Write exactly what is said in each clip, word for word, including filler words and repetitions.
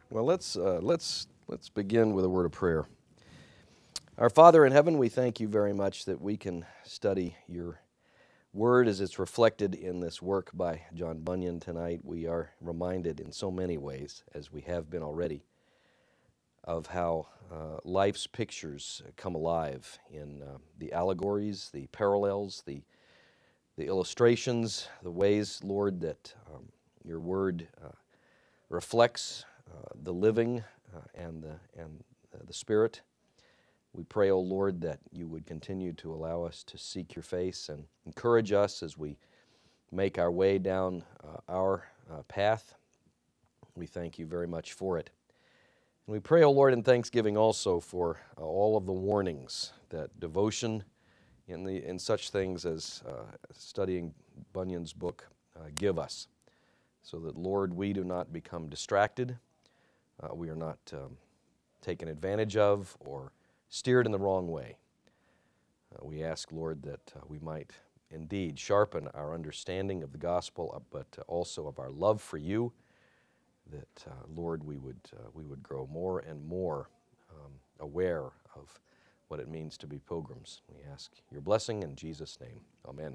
Well, let's uh, let's let's begin with a word of prayer. Our Father in heaven, we thank you very much that we can study your word as it's reflected in this work by John Bunyan tonight. We are reminded in so many ways, as we have been already, of how uh, life's pictures come alive in uh, the allegories, the parallels, the the illustrations, the ways, Lord, that um, your word uh, reflects uh, the living uh, and the and uh, the spirit. We pray, O Lord, that you would continue to allow us to seek your face and encourage us as we make our way down uh, our uh, path. We thank you very much for it. And we pray, O Lord, in thanksgiving also for uh, all of the warnings that devotion in the in such things as uh, studying Bunyan's book uh, give us, so that, Lord, we do not become distracted, uh, we are not um, taken advantage of or steered in the wrong way. Uh, we ask, Lord, that uh, we might indeed sharpen our understanding of the gospel, uh, but uh, also of our love for you, that, uh, Lord, we would, uh, we would grow more and more um, aware of what it means to be pilgrims. We ask your blessing in Jesus' name. Amen.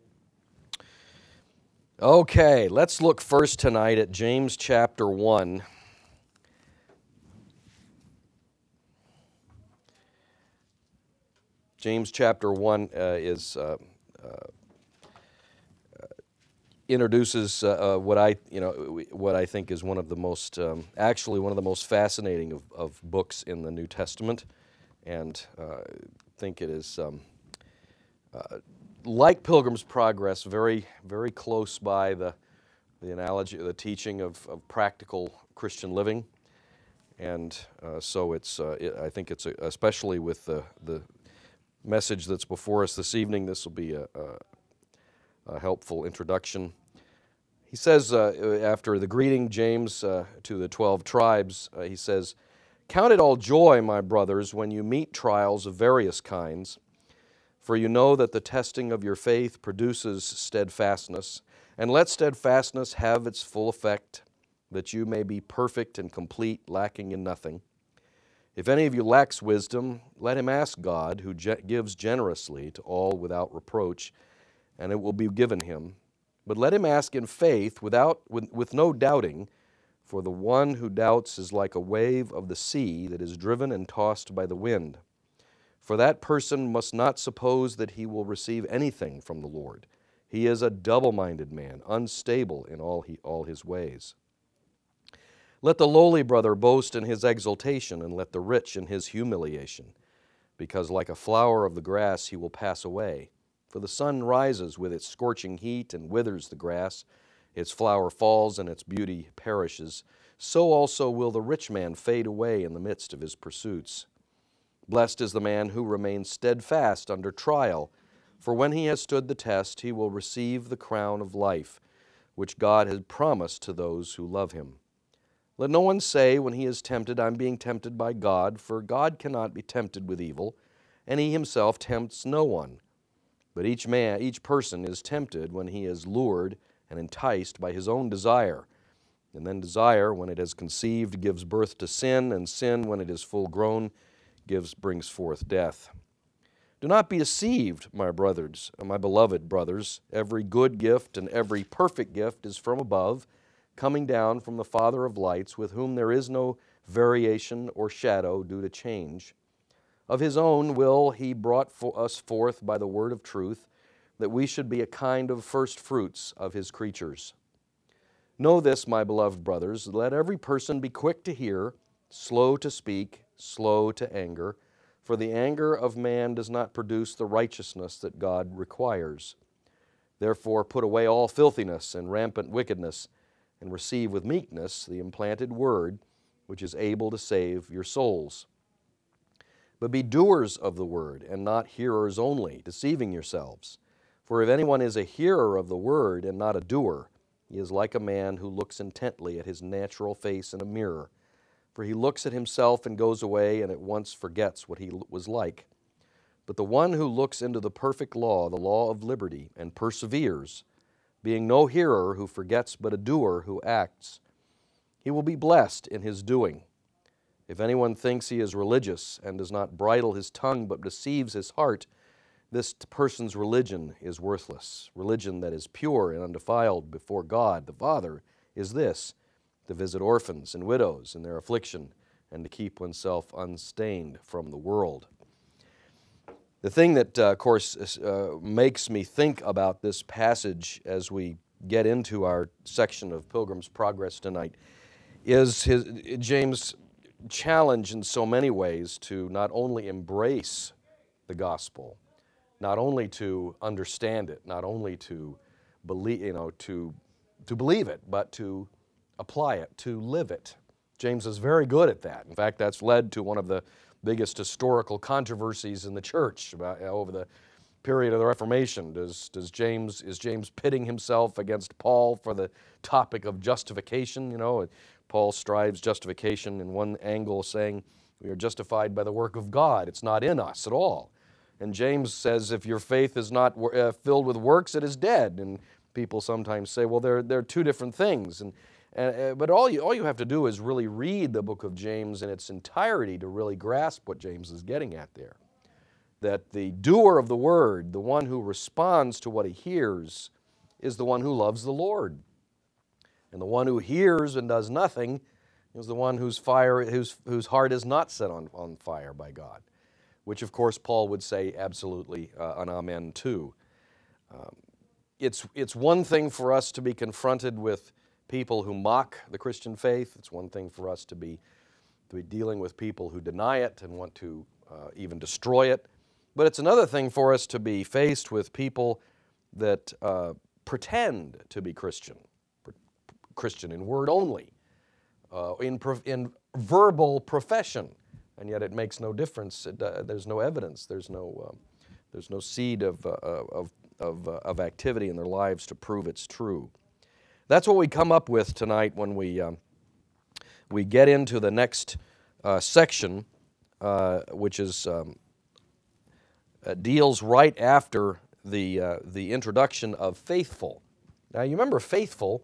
Okay, let's look first tonight at James chapter one. James chapter one uh, is uh, uh, introduces uh, uh, what I you know what I think is one of the most um, actually one of the most fascinating of, of books in the New Testament, and uh, think it is um, uh, like Pilgrim's Progress, very very close by the the analogy, the teaching of, of practical Christian living, and uh, so it's uh, it, I think it's a, especially with the the message that's before us this evening, this will be a, a, a helpful introduction. He says, uh, after the greeting, James, uh, to the twelve tribes, uh, he says, "Count it all joy, my brothers, when you meet trials of various kinds, for you know that the testing of your faith produces steadfastness, and let steadfastness have its full effect, that you may be perfect and complete, lacking in nothing. If any of you lacks wisdom, let him ask God, who ge- gives generously to all without reproach, and it will be given him. But let him ask in faith, without with, with no doubting, for the one who doubts is like a wave of the sea that is driven and tossed by the wind. For that person must not suppose that he will receive anything from the Lord. He is a double-minded man, unstable in all, he, all his ways. Let the lowly brother boast in his exaltation, and let the rich in his humiliation, because like a flower of the grass he will pass away. For the sun rises with its scorching heat and withers the grass. Its flower falls and its beauty perishes. So also will the rich man fade away in the midst of his pursuits. Blessed is the man who remains steadfast under trial, for when he has stood the test, he will receive the crown of life, which God has promised to those who love him. Let no one say when he is tempted, I'm being tempted by God, for God cannot be tempted with evil, and he himself tempts no one. But each man, each person is tempted when he is lured and enticed by his own desire. And then desire, when it has conceived, gives birth to sin, and sin, when it is full grown, gives brings forth death. Do not be deceived, my brothers, my beloved brothers. Every good gift and every perfect gift is from above, coming down from the Father of lights, with whom there is no variation or shadow due to change. Of his own will he brought for us forth by the word of truth, that we should be a kind of first fruits of his creatures. Know this, my beloved brothers, let every person be quick to hear, slow to speak, slow to anger, for the anger of man does not produce the righteousness that God requires. Therefore put away all filthiness and rampant wickedness, and receive with meekness the implanted word, which is able to save your souls. But be doers of the word, and not hearers only, deceiving yourselves. For if anyone is a hearer of the word and not a doer, he is like a man who looks intently at his natural face in a mirror. For he looks at himself and goes away and at once forgets what he was like. But the one who looks into the perfect law, the law of liberty, and perseveres, being no hearer who forgets but a doer who acts, He will be blessed in his doing. If anyone thinks he is religious and does not bridle his tongue but deceives his heart, this person's religion is worthless. Religion that is pure and undefiled before God the Father is this, to visit orphans and widows in their affliction and to keep oneself unstained from the world. The thing that, uh, of course, uh, makes me think about this passage as we get into our section of Pilgrim's Progress tonight is his, James' challenge in so many ways to not only embrace the gospel, not only to understand it, not only to believe, you know, to, to believe it, but to apply it, to live it. James is very good at that. In fact, that's led to one of the biggest historical controversies in the church about, over the period of the Reformation. Does, does James, is James pitting himself against Paul for the topic of justification? You know, Paul strives justification in one angle, saying we are justified by the work of God. It's not in us at all. And James says if your faith is not uh, filled with works, it is dead. And people sometimes say, well, they're, they're two different things. And, uh, but all you, all you have to do is really read the book of James in its entirety to really grasp what James is getting at there. That the doer of the word, the one who responds to what he hears, is the one who loves the Lord. And the one who hears and does nothing is the one whose, fire, whose, whose heart is not set on, on fire by God. Which, of course, Paul would say absolutely uh, an amen to. Um, it's, it's one thing for us to be confronted with people who mock the Christian faith. It's one thing for us to be, to be dealing with people who deny it and want to uh, even destroy it. But it's another thing for us to be faced with people that uh, pretend to be Christian, Christian in word only, uh, in, in verbal profession. And yet it makes no difference. It, uh, there's no evidence. There's no, um, there's no seed of, uh, of, of, uh, of activity in their lives to prove it's true. That's what we come up with tonight when we, um, we get into the next uh, section, uh, which is, um, uh, deals right after the, uh, the introduction of faithful. Now you remember faithful.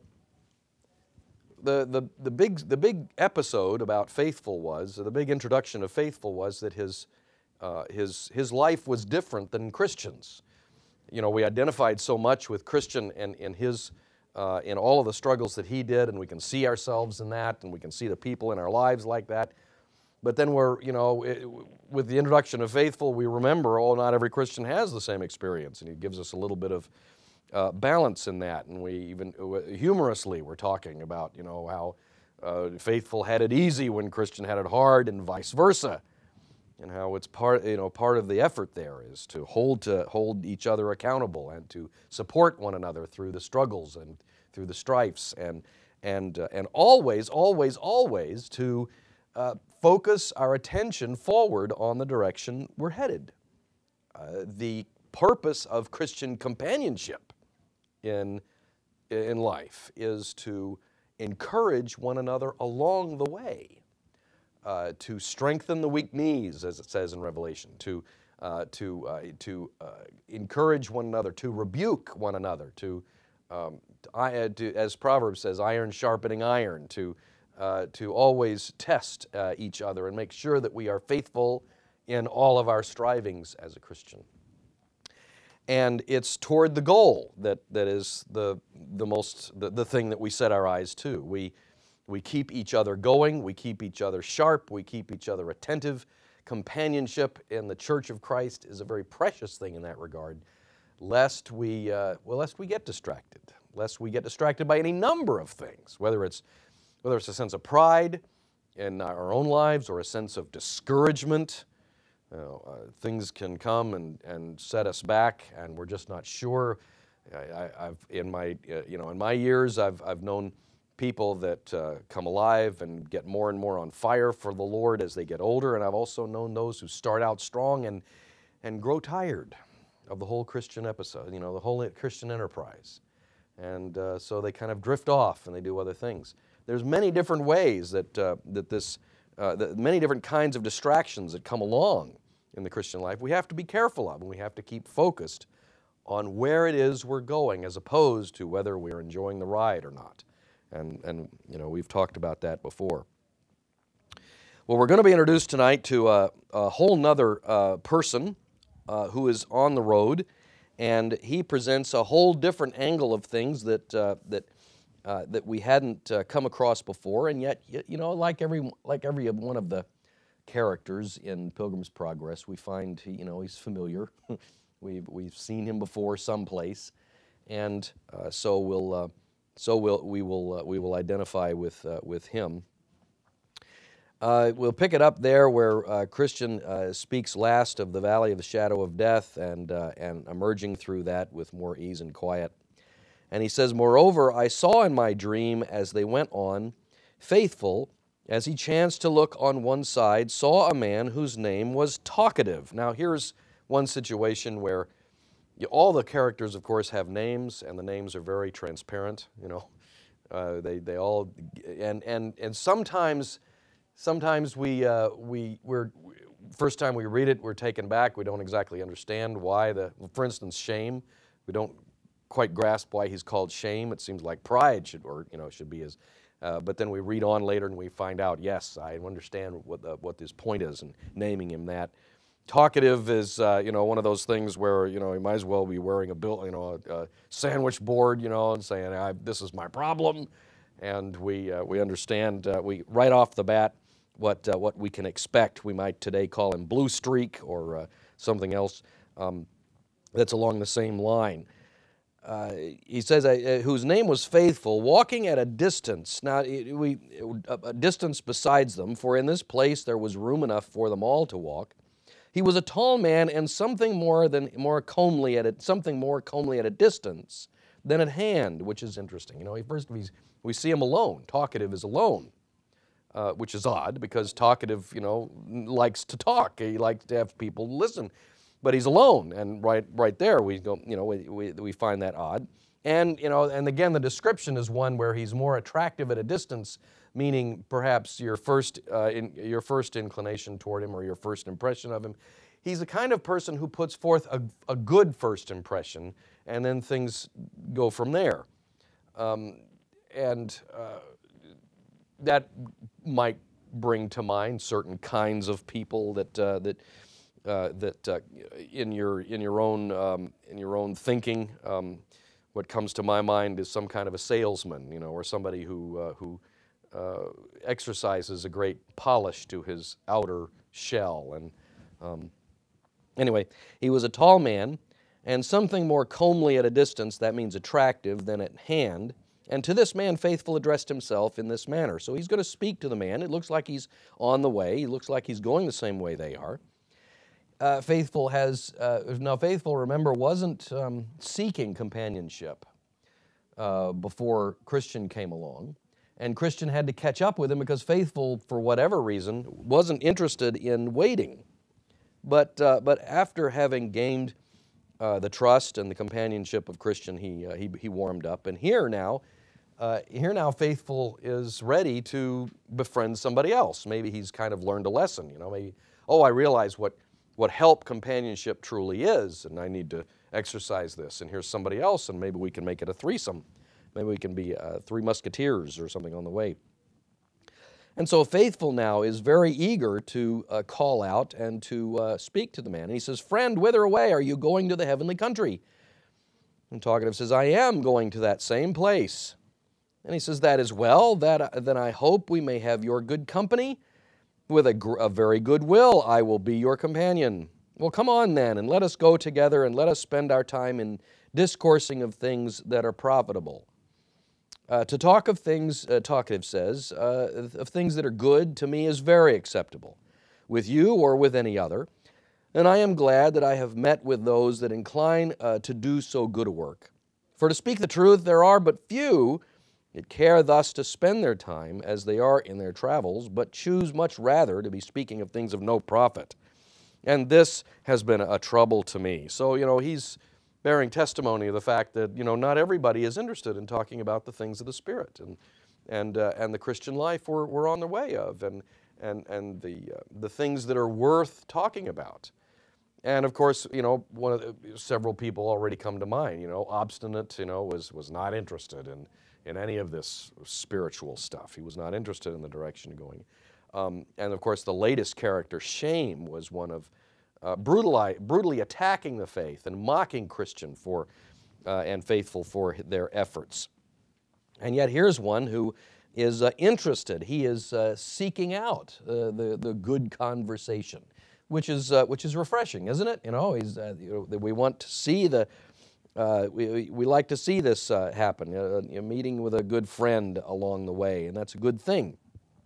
The, the, the, big, the big episode about Faithful was, the big introduction of Faithful was that his, uh, his, his life was different than Christians. You know, we identified so much with Christian and in his, uh, in all of the struggles that he did, and we can see ourselves in that, and we can see the people in our lives like that. But then we're, you know, it, with the introduction of Faithful, we remember, oh, not every Christian has the same experience, and he gives us a little bit of Uh, balance in that. And we even uh, humorously were talking about, you know, how uh, Faithful had it easy when Christian had it hard and vice versa, and how it's part, you know, part of the effort there is to hold to hold each other accountable and to support one another through the struggles and through the strifes, and and uh, and always, always, always to uh, focus our attention forward on the direction we're headed. Uh, the purpose of Christian companionship in, in life is to encourage one another along the way, uh, to strengthen the weak knees, as it says in Revelation, to, uh, to, uh, to uh, encourage one another, to rebuke one another, to, um, to, to as Proverbs says, iron sharpening iron, to, uh, to always test uh, each other and make sure that we are faithful in all of our strivings as a Christian. And it's toward the goal that, that is the, the most, the, the thing that we set our eyes to. We, we keep each other going, we keep each other sharp, we keep each other attentive. Companionship in the Church of Christ is a very precious thing in that regard, lest we, uh, well, lest we get distracted, lest we get distracted by any number of things, whether it's, whether it's a sense of pride in our own lives or a sense of discouragement. You know, uh, things can come and, and set us back, and we're just not sure. I, I, I've in my uh, you know in my years, I've I've known people that uh, come alive and get more and more on fire for the Lord as they get older, and I've also known those who start out strong and and grow tired of the whole Christian episode, you know, the whole Christian enterprise, and uh, so they kind of drift off and they do other things. There's many different ways that uh, that this. Uh, the many different kinds of distractions that come along in the Christian life we have to be careful of, and we have to keep focused on where it is we're going as opposed to whether we're enjoying the ride or not. And, and you know, we've talked about that before. Well, we're going to be introduced tonight to a, a whole nother uh, person uh, who is on the road, and he presents a whole different angle of things that uh, that uh, that we hadn't uh, come across before. And yet, you know, like every like every one of the characters in Pilgrim's Progress, we find he, you know, he's familiar. we've we've seen him before someplace, and uh, so we'll uh, so we'll we will uh, we will identify with uh, with him. Uh, we'll pick it up there where uh, Christian uh, speaks last of the valley of the shadow of death, and, uh, and emerging through that with more ease and quiet. And he says, "Moreover, I saw in my dream as they went on, Faithful, as he chanced to look on one side, saw a man whose name was Talkative." Now here's one situation where you, all the characters, of course, have names, and the names are very transparent, you know. Uh, they, they all, and, and, and sometimes Sometimes we, uh, we, we're, first time we read it, we're taken back. We don't exactly understand why the, for instance, shame. We don't quite grasp why he's called shame. It seems like pride should, or, you know, should be his. Uh, but then we read on later and we find out, yes, I understand what, the, what this point is in naming him that. Talkative is, uh, you know, one of those things where, you know, he might as well be wearing a, bill, you know, a, a sandwich board, you know, and saying, I, this is my problem. And we, uh, we understand, uh, we right off the bat, what, uh, what we can expect. We might today call him Blue Streak or uh, something else um, that's along the same line. Uh, he says, uh, whose name was Faithful, walking at a distance. Now, it, we, a, a distance besides them, for in this place there was room enough for them all to walk. He was a tall man and something more than more comely at a, something more comely at a distance than at hand, which is interesting. You know, first we, we see him alone. Talkative is alone. Uh, which is odd because Talkative, you know, likes to talk. He likes to have people listen, but he's alone. And right, right there, we go, you know, we, we, we find that odd. And you know, and again, the description is one where he's more attractive at a distance, meaning perhaps your first, uh, in, your first inclination toward him or your first impression of him. He's the kind of person who puts forth a, a good first impression, and then things go from there. Um, and uh, that might bring to mind certain kinds of people that uh, that uh, that uh, in your in your own um, in your own thinking, um, what comes to my mind is some kind of a salesman, you know, or somebody who uh, who uh, exercises a great polish to his outer shell. And um, anyway, he was a tall man, and something more comely at a distance, that means attractive, than at hand. And to this man Faithful addressed himself in this manner. So he's going to speak to the man. It looks like he's on the way. He looks like he's going the same way they are. Uh, Faithful has, uh, now Faithful, remember, wasn't um, seeking companionship uh, before Christian came along. And Christian had to catch up with him because Faithful, for whatever reason, wasn't interested in waiting. But, uh, but after having gained uh, the trust and the companionship of Christian, he, uh, he, he warmed up. And here now, Uh, here now Faithful is ready to befriend somebody else. Maybe he's kind of learned a lesson, you know, maybe, oh, I realize what, what help companionship truly is, and I need to exercise this, and here's somebody else, and maybe we can make it a threesome. Maybe we can be uh, three musketeers or something on the way. And so Faithful now is very eager to uh, call out and to uh, speak to the man. And he says, "Friend, whither away? Are you going to the heavenly country?" And Talkative says, "I am going to that same place." And he says, "That is well, that, then I hope we may have your good company. With a, gr a very good will, I will be your companion." "Well, come on then, and let us go together, and let us spend our time in discoursing of things that are profitable." Uh, to talk of things, uh, Talkative says, uh, of things that are good to me is very acceptable, with you or with any other. And I am glad that I have met with those that incline uh, to do so good a work. For to speak the truth, there are but few that care thus to spend their time as they are in their travels, but choose much rather to be speaking of things of no profit. And this has been a trouble to me. So, you know, he's bearing testimony of the fact that, you know, not everybody is interested in talking about the things of the Spirit and, and, uh, and the Christian life we're, we're on the way of, and, and, and the, uh, the things that are worth talking about. And of course, you know, one of the, several people already come to mind. You know, Obstinate, you know, was, was not interested in, in any of this spiritual stuff. He was not interested in the direction going. Um, and of course, the latest character, Shame, was one of uh, brutally, brutally attacking the faith and mocking Christian for uh, and faithful for their efforts. And yet here's one who is uh, interested. He is uh, seeking out uh, the, the good conversation, which is, uh, which is refreshing, isn't it? You know, he's, uh, you know, we want to see the, uh, we, we like to see this uh, happen, uh, a meeting with a good friend along the way, and that's a good thing.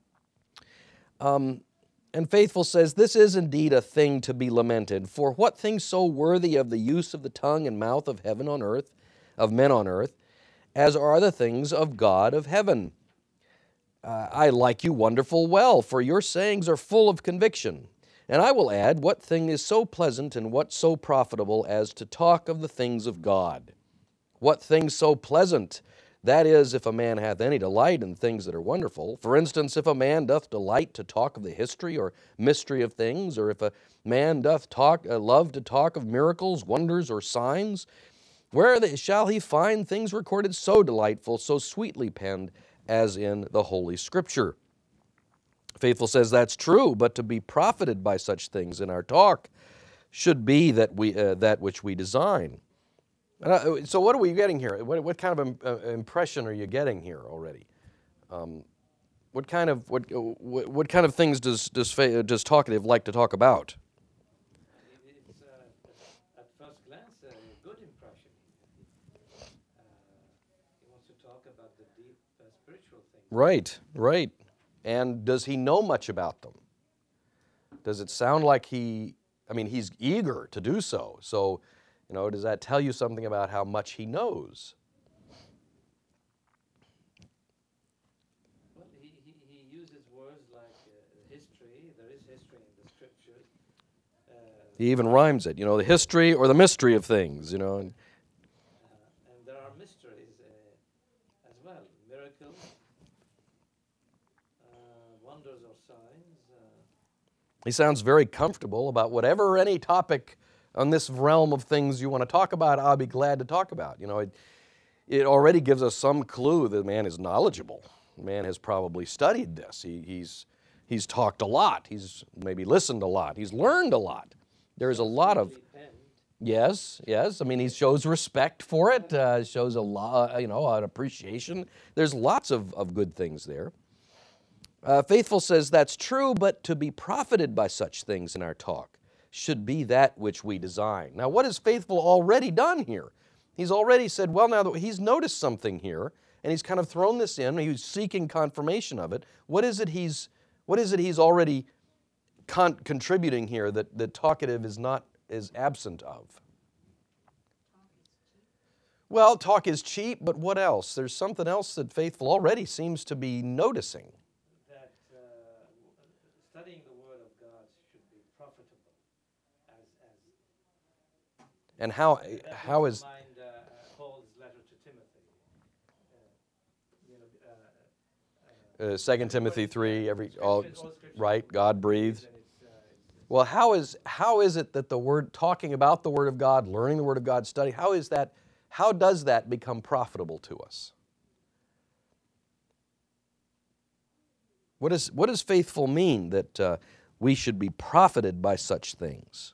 Um, and Faithful says, this is indeed a thing to be lamented, for what thing so worthy of the use of the tongue and mouth of heaven on earth, of men on earth, as are the things of God of heaven? Uh, I like you wonderful well, for your sayings are full of conviction. And I will add, what thing is so pleasant and what so profitable as to talk of the things of God? What thing so pleasant? That is, if a man hath any delight in things that are wonderful. For instance, if a man doth delight to talk of the history or mystery of things, or if a man doth talk, uh, love to talk of miracles, wonders, or signs, where the, shall he find things recorded so delightful, so sweetly penned, as in the Holy Scripture? Faithful says that's true, but to be profited by such things in our talk should be that we uh, that which we design. Uh, so what are we getting here? What, what kind of im uh, impression are you getting here already? Um, what kind of what, what what kind of things does does does talkative like to talk about? It's uh, at first glance a good impression. Uh, he wants to talk about the deep uh, spiritual things. Right, right. And does he know much about them? Does it sound like he, I mean, he's eager to do so. So, you know, does that tell you something about how much he knows? Well, he, he, he uses words like uh, history. There is history in the Scriptures. Uh, He even rhymes it, you know, the history or the mystery of things, you know. And, uh, and there are mysteries uh, as well, miracles, uh, wonders or signs. Uh, he sounds very comfortable about whatever any topic on this realm of things you want to talk about, I'll be glad to talk about. You know, it, it already gives us some clue that the man is knowledgeable. The man has probably studied this. He, he's, he's talked a lot. He's maybe listened a lot. He's learned a lot. There's a lot of, yes, yes. I mean, he shows respect for it, uh, shows a lot, you know, an appreciation. There's lots of, of good things there. Uh, Faithful says that's true, but to be profited by such things in our talk should be that which we design. Now, what has Faithful already done here? He's already said, well, now that he's noticed something here, and he's kind of thrown this in, he's seeking confirmation of it. What is it he's, what is it he's already con contributing here that, that talkative is not, is absent of? Well, talk is cheap, but what else? There's something else that Faithful already seems to be noticing. That uh, studying the Word of God should be profitable. As, as And how, that how is, mind, uh, Paul's letter to Timothy. Uh, you know, uh, uh, Second Timothy three, every, all, right, God breathed. and it's, uh, it's, Well, how is, how is it that the Word, talking about the Word of God, learning the Word of God, study, how is that, how does that become profitable to us? What, is, what does faithful mean that uh, we should be profited by such things?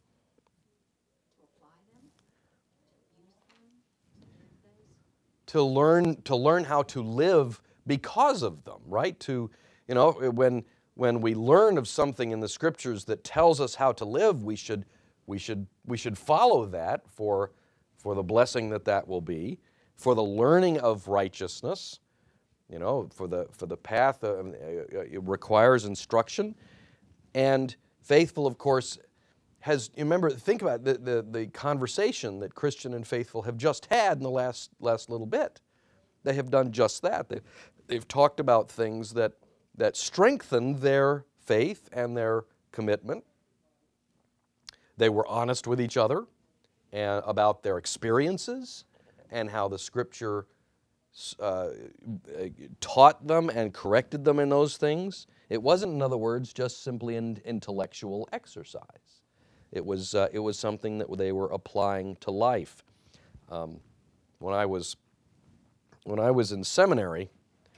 To learn, to learn how to live because of them, right? To, you know, when, when we learn of something in the Scriptures that tells us how to live, we should, we should, we should follow that for, for the blessing that that will be, for the learning of righteousness, you know, for the, for the path. Uh, it requires instruction. And faithful, of course, has, remember, think about the, the, the conversation that Christian and Faithful have just had in the last, last little bit. They have done just that. They, they've talked about things that, that strengthen their faith and their commitment. They were honest with each other and about their experiences and how the Scripture uh, taught them and corrected them in those things. It wasn't, in other words, just simply an intellectual exercise. It was, uh, it was something that they were applying to life. Um, when I was when I was in seminary,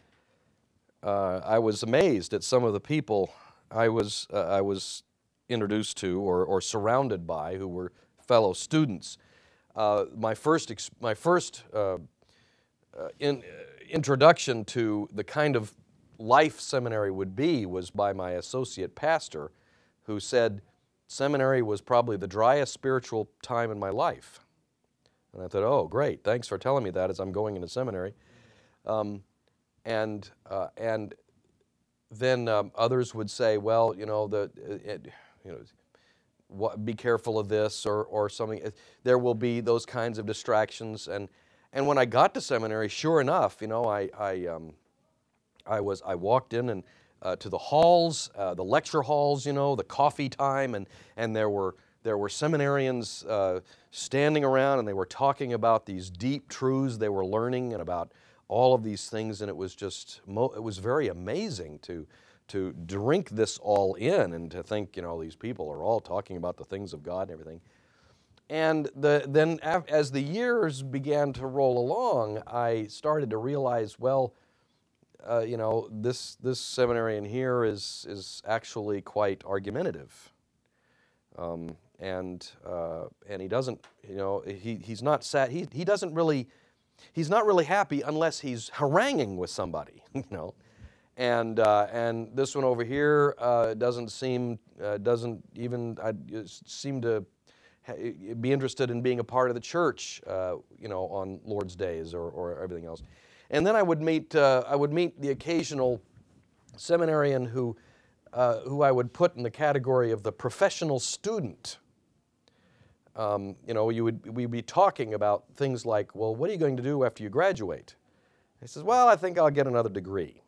uh, I was amazed at some of the people I was uh, I was introduced to or, or surrounded by who were fellow students. Uh, my first ex my first uh, uh, in, uh, introduction to the kind of life seminary would be was by my associate pastor, who said seminary was probably the driest spiritual time in my life. And I thought, oh, great, thanks for telling me that as I'm going into seminary. Um, and, uh, and then um, others would say, well, you know, the, it, you know, what, be careful of this or, or something. There will be those kinds of distractions. And, and when I got to seminary, sure enough, you know, I, I, um, I, was, I walked in and uh, to the halls, uh, the lecture halls, you know, the coffee time, and, and there were There were seminarians uh, standing around, and they were talking about these deep truths they were learning and about all of these things, and it was just, mo it was very amazing to, to drink this all in and to think, you know, these people are all talking about the things of God and everything. And the, then as the years began to roll along, I started to realize, well, uh, you know, this, this seminarian here is, is actually quite argumentative. Um, and uh, and he doesn't, you know, he, he's not sat, he, he doesn't really, he's not really happy unless he's haranguing with somebody, you know. And, uh, and this one over here uh, doesn't seem, uh, doesn't even uh, seem to be interested in being a part of the church, uh, you know, on Lord's days or, or everything else. And then I would meet, uh, I would meet the occasional seminarian who, uh, who I would put in the category of the professional student. Um, you know, you would, we'd be talking about things like, well, what are you going to do after you graduate? He says, well, I think I'll get another degree.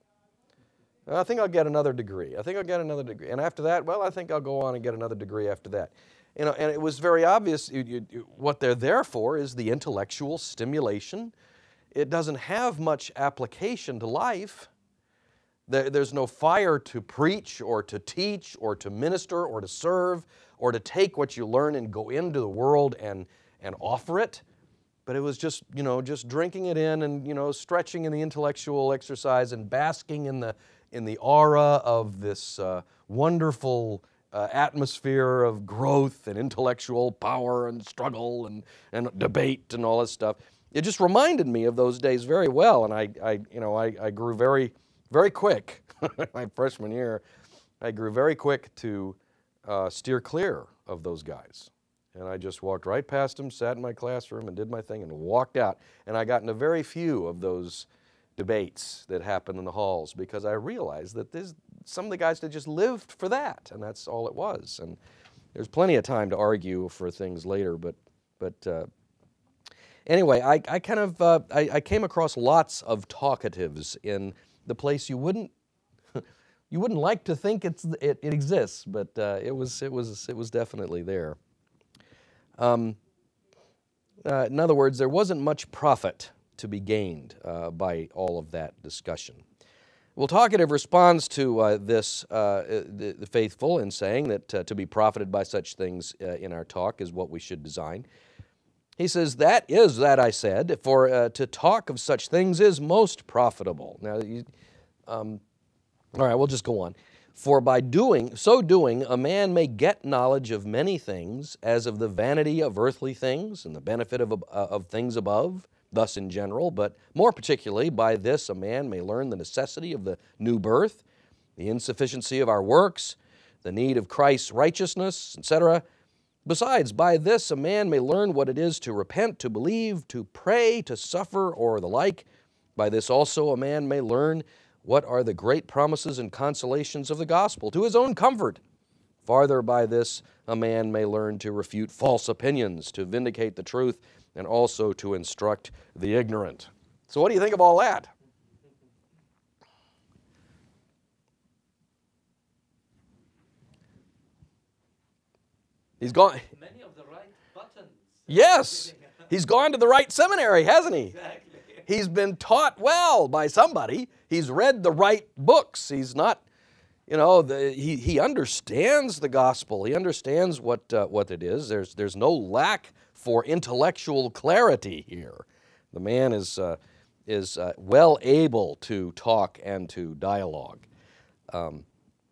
I think I'll get another degree. I think I'll get another degree. And after that, well, I think I'll go on and get another degree after that. You know, and it was very obvious you, you, you, what they're there for is the intellectual stimulation. It doesn't have much application to life. There, there's no fire to preach or to teach or to minister or to serve or to take what you learn and go into the world and, and offer it. But it was just, you know, just drinking it in and, you know, stretching in the intellectual exercise and basking in the, in the aura of this uh, wonderful uh, atmosphere of growth and intellectual power and struggle and, and debate and all this stuff. It just reminded me of those days very well, and I, I you know, I, I grew very, very quick. My freshman year, I grew very quick to uh, steer clear of those guys. And I just walked right past them, sat in my classroom and did my thing and walked out. And I got into very few of those debates that happened in the halls because I realized that there's some of the guys that just lived for that, and that's all it was. And there's plenty of time to argue for things later, but, but uh, anyway, I, I kind of, uh, I, I came across lots of talkatives in the place you wouldn't, you wouldn't like to think it's, it, it exists, but uh, it was, it was, it was definitely there. Um, uh, in other words, there wasn't much profit to be gained uh, by all of that discussion. Well, Talkative responds to uh, this, uh, the, the faithful, in saying that uh, to be profited by such things uh, in our talk is what we should design. He says, that is that I said, for uh, to talk of such things is most profitable. Now, you, um, all right, we'll just go on. For by doing, so doing, a man may get knowledge of many things, as of the vanity of earthly things and the benefit of, uh, of things above, thus in general, but more particularly by this a man may learn the necessity of the new birth, the insufficiency of our works, the need of Christ's righteousness, et cetera. Besides, by this a man may learn what it is to repent, to believe, to pray, to suffer, or the like. By this also a man may learn what are the great promises and consolations of the gospel, to his own comfort. Farther, by this a man may learn to refute false opinions, to vindicate the truth, and also to instruct the ignorant. So what do you think of all that? He's gone. Many of the right buttons. Yes, he's gone to the right seminary, hasn't he? Exactly. He's been taught well by somebody. He's read the right books. He's not, you know, the, he, he understands the gospel. He understands what, uh, what it is. There's, there's no lack for intellectual clarity here. The man is, uh, is uh, well able to talk and to dialogue. Um,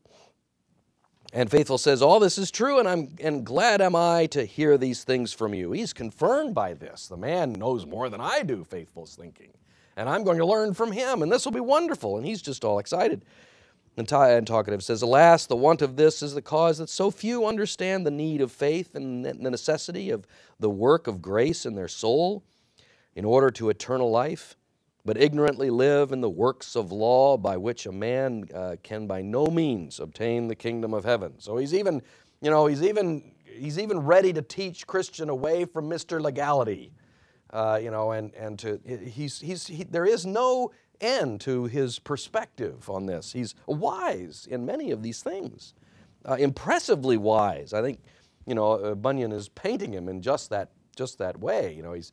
and Faithful says, all this is true, and I'm and glad am I to hear these things from you. He's confirmed by this. The man knows more than I do, Faithful's thinking. And I'm going to learn from him, and this will be wonderful. And he's just all excited. And, and Talkative says, alas, the want of this is the cause that so few understand the need of faith and the necessity of the work of grace in their soul in order to eternal life, but ignorantly live in the works of law by which a man uh, can by no means obtain the kingdom of heaven. So he's even, you know, he's even, he's even ready to teach Christian away from Mister Legality, uh, you know, and, and to, he's, he's, he, there is no end to his perspective on this. He's wise in many of these things, uh, impressively wise. I think, you know, uh, Bunyan is painting him in just that, just that way. You know, he's,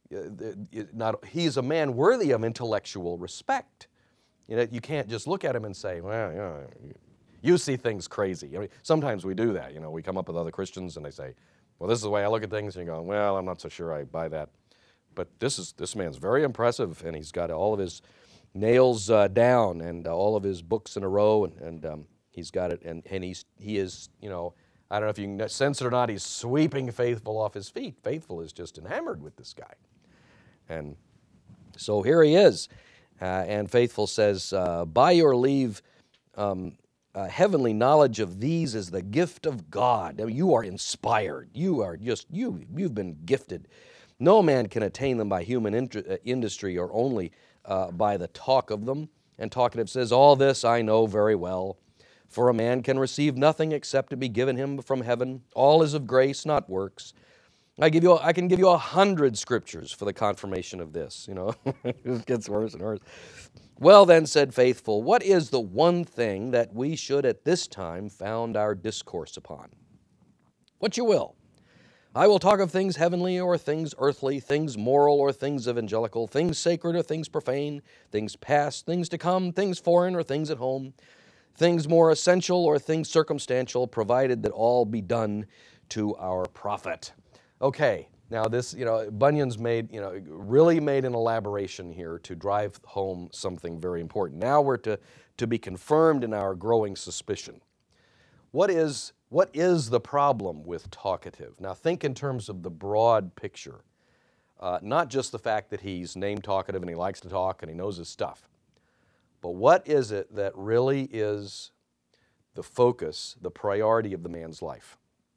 Not, he's a man worthy of intellectual respect. You know, you can't just look at him and say, well, you know, you see things crazy. I mean, sometimes we do that. You know, we come up with other Christians and they say, well, this is the way I look at things. And you go, well, I'm not so sure I buy that. But this is this man's very impressive, and he's got all of his nails uh, down and uh, all of his books in a row, and, and um, he's got it. And, and he's, he is, you know, I don't know if you can sense it or not, he's sweeping Faithful off his feet. Faithful is just enamored with this guy. And so here he is, uh, and Faithful says, uh, by your leave, um, uh, heavenly knowledge of these is the gift of God. I mean, you are inspired. You are just, you, you've been gifted. No man can attain them by human uh, industry or only uh, by the talk of them. And Talkative says, all this I know very well. For a man can receive nothing except to be given him from heaven. All is of grace, not works. I give you, I can give you a hundred scriptures for the confirmation of this. You know, it gets worse and worse. Well then, said Faithful, what is the one thing that we should at this time found our discourse upon? What you will. I will talk of things heavenly or things earthly, things moral or things evangelical, things sacred or things profane, things past, things to come, things foreign or things at home, things more essential or things circumstantial, provided that all be done to our profit. Okay, now this, you know, Bunyan's made, you know, really made an elaboration here to drive home something very important. Now we're to, to be confirmed in our growing suspicion. What is, what is the problem with Talkative? Now think in terms of the broad picture, uh, not just the fact that he's name talkative and he likes to talk and he knows his stuff, but what is it that really is the focus, the priority of the man's life?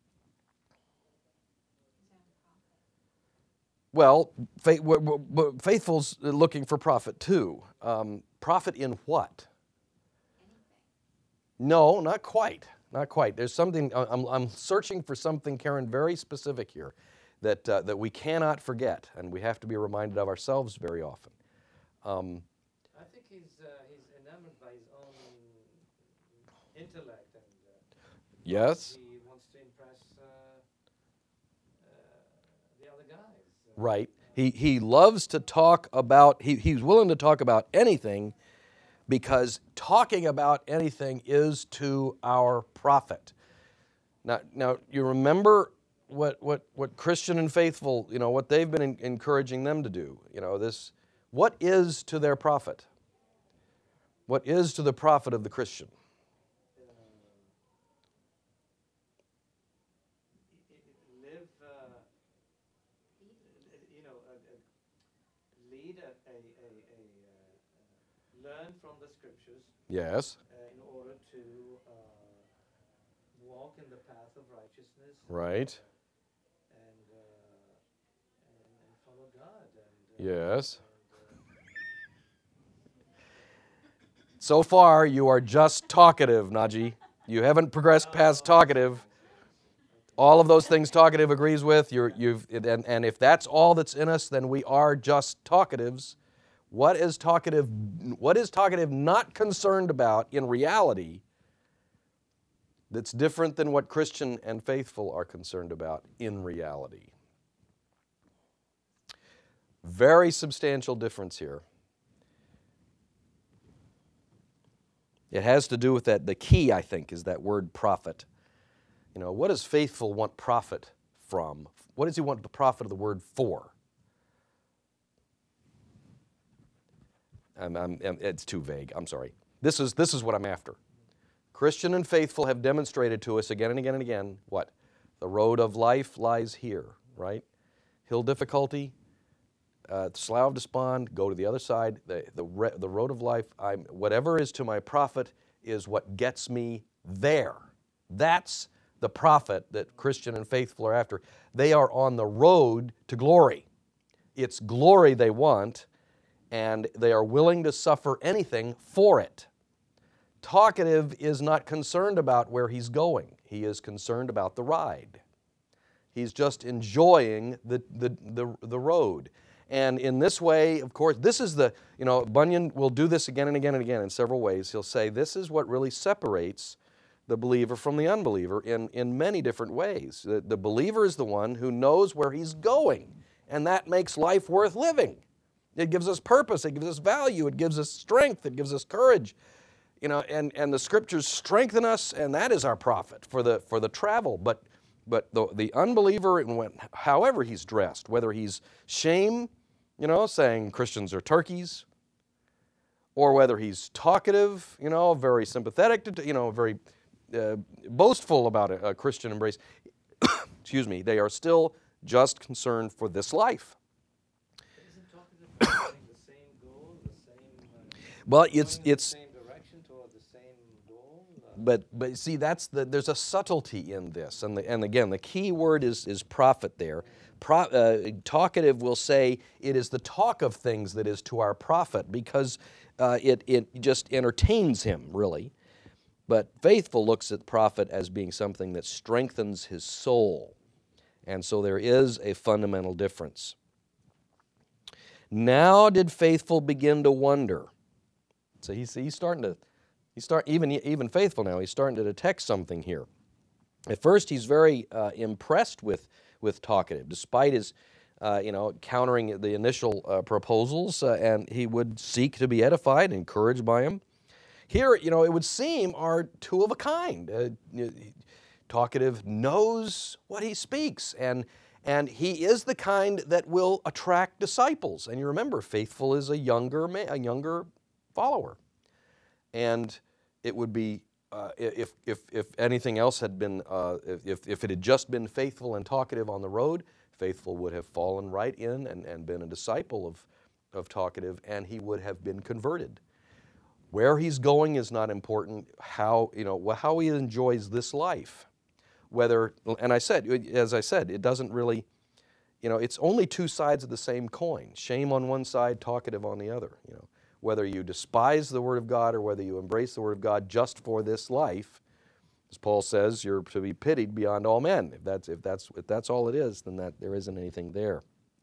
Well, Faithful's looking for profit too. Um, profit in what? No, not quite. Not quite. There's something, I'm, I'm searching for something, Karen, very specific here that, uh, that we cannot forget, and we have to be reminded of ourselves very often. Um, I think he's, uh, he's enamored by his own intellect, and uh, yes. he wants to impress uh, uh, the other guys. Uh, right. He, he loves to talk about, he, he's willing to talk about anything, because talking about anything is to our profit. Now, now you remember what, what, what Christian and Faithful, you know, what they've been in, encouraging them to do. You know, this, what is to their profit? What is to the profit of the Christian? uh, live, uh, you know, uh, uh, lead a, a, a, a uh, learn from the scriptures. Yes. Uh, in order to uh, walk in the path of righteousness. Right. Uh, and, uh, and, and follow God. And, uh, Yes. And, uh, So far, you are just talkative, Naji. You haven't progressed past talkative. All of those things talkative agrees with. You're, you've, and, and if that's all that's in us, then we are just talkatives. What is talkative, what is talkative not concerned about in reality that's different than what Christian and Faithful are concerned about in reality? Very substantial difference here. It has to do with that. The key, I think, is that word profit. You know, what does Faithful want profit from? What does he want the profit of the word for? I'm, I'm, it's too vague. I'm sorry. This is, this is what I'm after. Christian and faithful have demonstrated to us again and again and again what? The road of life lies here, right? Hill difficulty, uh, slough of despond, go to the other side. The, the, re, the road of life, I'm, whatever is to my profit is what gets me there. That's the profit that Christian and faithful are after. They are on the road to glory. It's glory they want, and they are willing to suffer anything for it. Talkative is not concerned about where he's going. He is concerned about the ride. He's just enjoying the, the, the, the road. And in this way, of course, this is the, you know, Bunyan will do this again and again and again in several ways. He'll say this is what really separates the believer from the unbeliever in, in many different ways. The, the believer is the one who knows where he's going, and that makes life worth living. It gives us purpose, it gives us value, it gives us strength, it gives us courage. You know, and, and the Scriptures strengthen us, and that is our profit for the, for the travel. But, but the, the unbeliever, and when, however he's dressed, whether he's shame, you know, saying Christians are turkeys, or whether he's talkative, you know, very sympathetic, to, you know, very uh, boastful about a, a Christian embrace, excuse me, they are still just concerned for this life. Isn't talkative having the same goal, the same, uh, Well, it's, going in it's, the same direction toward the same goal? Uh, But, but see, that's the, there's a subtlety in this. And, the, and again, the key word is, is profit there. Pro, uh, talkative will say it is the talk of things that is to our profit because uh, it, it just entertains him, really. But faithful looks at profit as being something that strengthens his soul. And so there is a fundamental difference. Now did faithful begin to wonder. So he's, he's starting to... He's start, even, even faithful now, he's starting to detect something here. At first, he's very uh, impressed with, with talkative, despite his, uh, you know, countering the initial uh, proposals, uh, and he would seek to be edified, encouraged by him. Here, you know, it would seem are two of a kind. Uh, talkative knows what he speaks, and, and he is the kind that will attract disciples. And you remember, faithful is a younger man, a younger follower. And it would be, uh, if, if, if anything else had been, uh, if, if it had just been faithful and talkative on the road, faithful would have fallen right in and, and been a disciple of, of talkative, and he would have been converted. Where he's going is not important, how, you know, how he enjoys this life. Whether, and I said, as I said, it doesn't really, you know, it's only two sides of the same coin. Shame on one side, talkative on the other, you know. Whether you despise the Word of God or whether you embrace the Word of God just for this life, as Paul says, you're to be pitied beyond all men. If that's, if that's, if that's all it is, then that, there isn't anything there.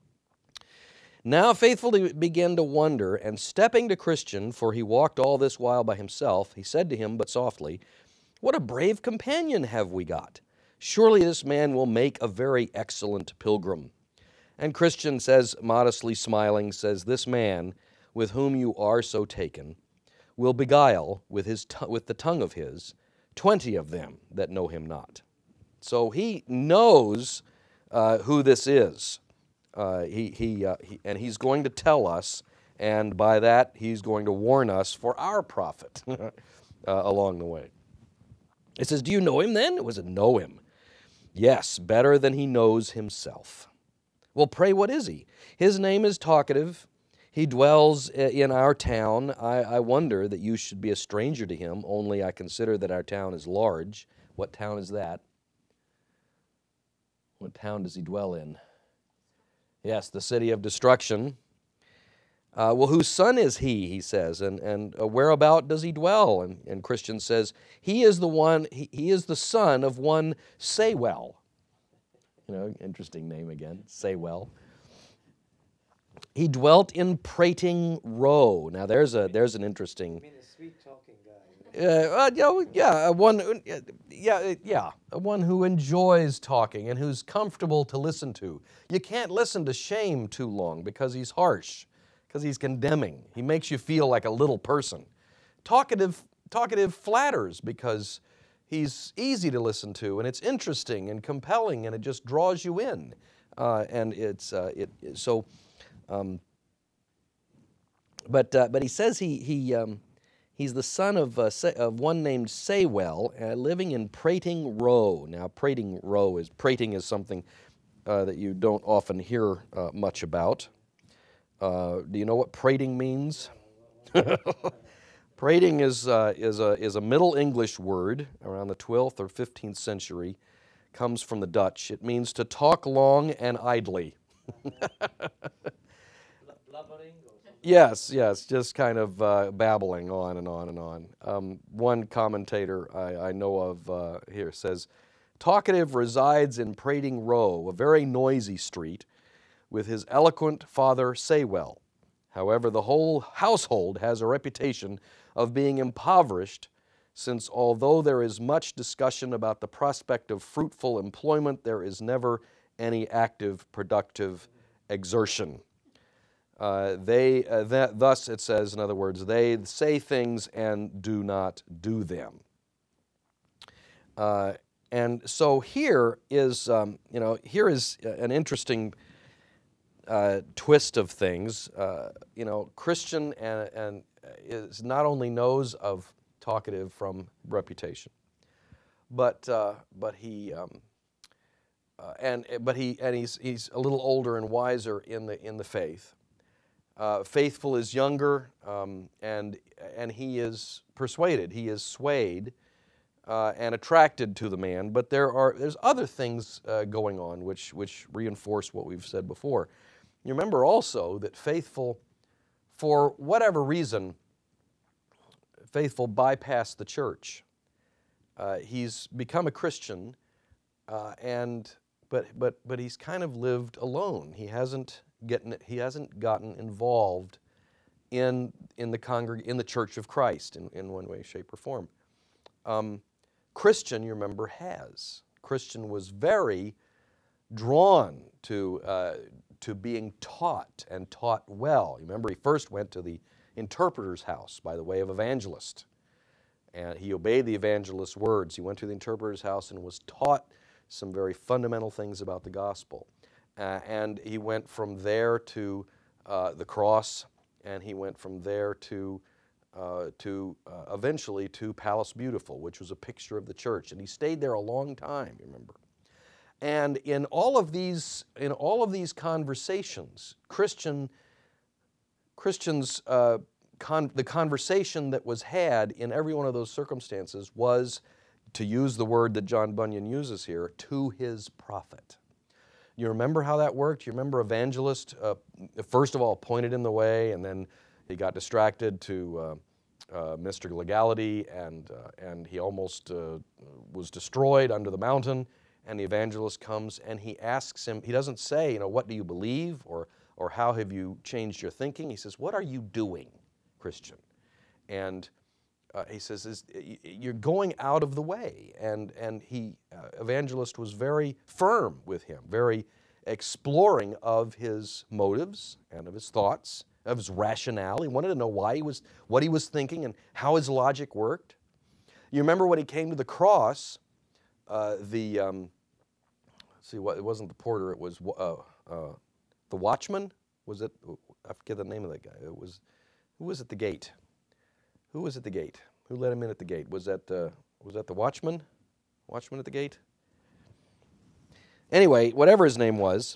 Now faithful began to wonder, and stepping to Christian, for he walked all this while by himself, he said to him, but softly, "What a brave companion have we got! Surely this man will make a very excellent pilgrim." And Christian says, modestly smiling, says, "This man, with whom you are so taken, will beguile with, his with the tongue of his twenty of them that know him not." So he knows uh, who this is. Uh, he, he, uh, he, and he's going to tell us, and by that he's going to warn us for our profit uh, along the way. It says, "Do you know him then?" It was a know him. "Yes, better than he knows himself." "Well, pray, what is he?" "His name is Talkative. He dwells in our town. I, I wonder that you should be a stranger to him, only I consider that our town is large." What town is that? What town does he dwell in? Yes, the city of destruction. Uh, well, whose son is he, he says, and, and uh, whereabout does he dwell? And, and Christian says, he is the one, he, he is the son of one Saywell. You know, interesting name again, Saywell. "He dwelt in Prating Row." Now there's a there's an interesting. I mean, a sweet-talking guy. Uh, uh, you know, yeah, uh, one, uh, yeah, yeah, one who enjoys talking and who's comfortable to listen to. You can't listen to Shame too long because he's harsh, because he's condemning. He makes you feel like a little person. Talkative, talkative flatters because he's easy to listen to, and it's interesting and compelling, and it just draws you in. Uh, and it's uh, it so. Um, but uh, but he says he he um, he's the son of uh, Sa- of one named Saywell, uh, living in Prating Row. Now, Prating Row is Prating is something uh, that you don't often hear uh, much about. Uh, do you know what prating means? Prating is uh, is a is a Middle English word around the twelfth or fifteenth century. Comes from the Dutch. It means to talk long and idly. Blubbering or something? Yes, yes, just kind of uh, babbling on and on and on. Um, one commentator I, I know of uh, here says, talkative resides in Prating Row, a very noisy street, with his eloquent father Saywell. However, the whole household has a reputation of being impoverished, since although there is much discussion about the prospect of fruitful employment, there is never any active, productive exertion. Uh, they, uh, that, thus it says, in other words, they say things and do not do them. Uh, and so here is, um, you know, here is an interesting uh, twist of things. Uh, you know, Christian and, and is not only knows of talkative from reputation, but uh, but he um, uh, and but he and he's he's a little older and wiser in the in the faith. Uh, Faithful is younger, um, and and he is persuaded. He is swayed uh, and attracted to the man. But there are there's other things uh, going on which which reinforce what we've said before. You remember also that Faithful, for whatever reason, Faithful bypassed the church. Uh, he's become a Christian, uh, and but but but he's kind of lived alone. He hasn't getting he hasn't gotten involved in in the congreg- in the Church of Christ in, in one way, shape, or form. Um, Christian, you remember, has. Christian was very drawn to uh, to being taught and taught well. You remember, he first went to the interpreter's house by the way of evangelist, and he obeyed the evangelist's words. He went to the interpreter's house and was taught some very fundamental things about the gospel. Uh, and he went from there to uh, the cross, and he went from there to uh, to uh, eventually to Palace Beautiful, which was a picture of the church. And he stayed there a long time, you remember. And in all of these, in all of these conversations, Christian Christians, uh, con the conversation that was had in every one of those circumstances was, to use the word that John Bunyan uses here, to his profit. You remember how that worked? You remember evangelist, uh, first of all, pointed him the way, and then he got distracted to uh, uh, Mister Legality, and, uh, and he almost uh, was destroyed under the mountain. And the evangelist comes and he asks him, he doesn't say, you know, what do you believe, or, or how have you changed your thinking? He says, what are you doing, Christian? And uh, he says, is, you're going out of the way. And, and he, uh, evangelist was very firm with him, very exploring of his motives and of his thoughts, of his rationale. He wanted to know why he was, what he was thinking and how his logic worked. You remember when he came to the cross, uh, the, um, let's see, what, it wasn't the porter, it was uh, uh, the watchman? Was it, I forget the name of that guy. It was, who was at the gate? Who was at the gate? Who let him in at the gate? Was that, uh, was that the watchman? Watchman at the gate? Anyway, whatever his name was,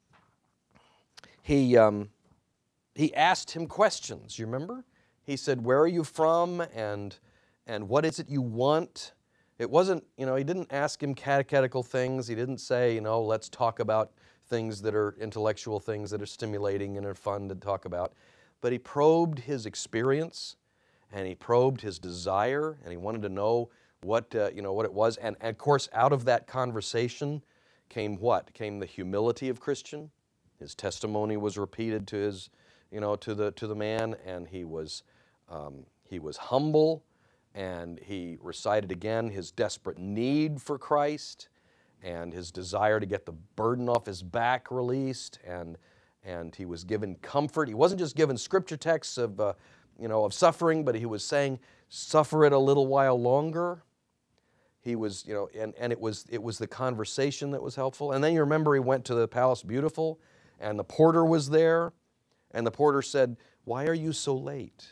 he, um, he asked him questions, you remember? He said, where are you from, and, and what is it you want? It wasn't, you know, he didn't ask him catechetical things. He didn't say, you know, let's talk about things that are intellectual things that are stimulating and are fun to talk about. But he probed his experience, and he probed his desire, and he wanted to know what, uh, you know, what it was. And, and of course, out of that conversation came what? Came the humility of Christian. His testimony was repeated to his, you know, to the to the man, and he was um, he was humble, and he recited again his desperate need for Christ, and his desire to get the burden off his back released, and and he was given comfort. He wasn't just given scripture texts of uh, you know of suffering, but he was saying, suffer it a little while longer. He was, you know, and, and it was it was the conversation that was helpful. And then you remember he went to the Palace Beautiful, and the porter was there, And the porter said, "Why are you so late?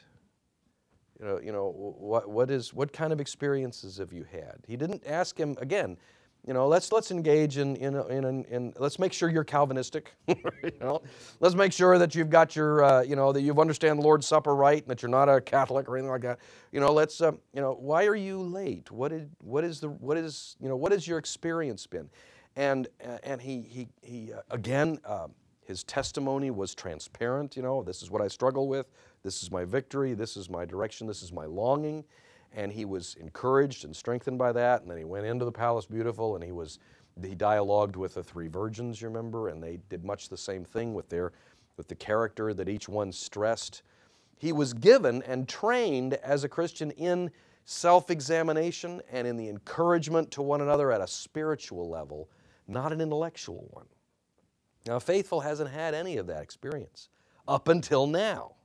You know, you know what, what, is, what kind of experiences have you had?" He didn't ask him, again, you know, let's, let's engage in, in, in, in, in let's make sure you're Calvinistic. You know? Let's make sure that you've got your, uh, you know, that you understand the Lord's Supper right and that you're not a Catholic or anything like that. You know, let's, uh, you know, why are you late? What, did, what is the, what is, you know, what has your experience been? And, uh, and he, he, he uh, again, uh, his testimony was transparent. You know, this is what I struggle with. This is my victory. This is my direction. This is my longing. And he was encouraged and strengthened by that. And then he went into the Palace Beautiful, and he was he dialogued with the three virgins, you remember, and they did much the same thing with their with the character that each one stressed. He was given and trained as a Christian in self-examination and in the encouragement to one another at a spiritual level, not an intellectual one. Now, Faithful hasn't had any of that experience up until now.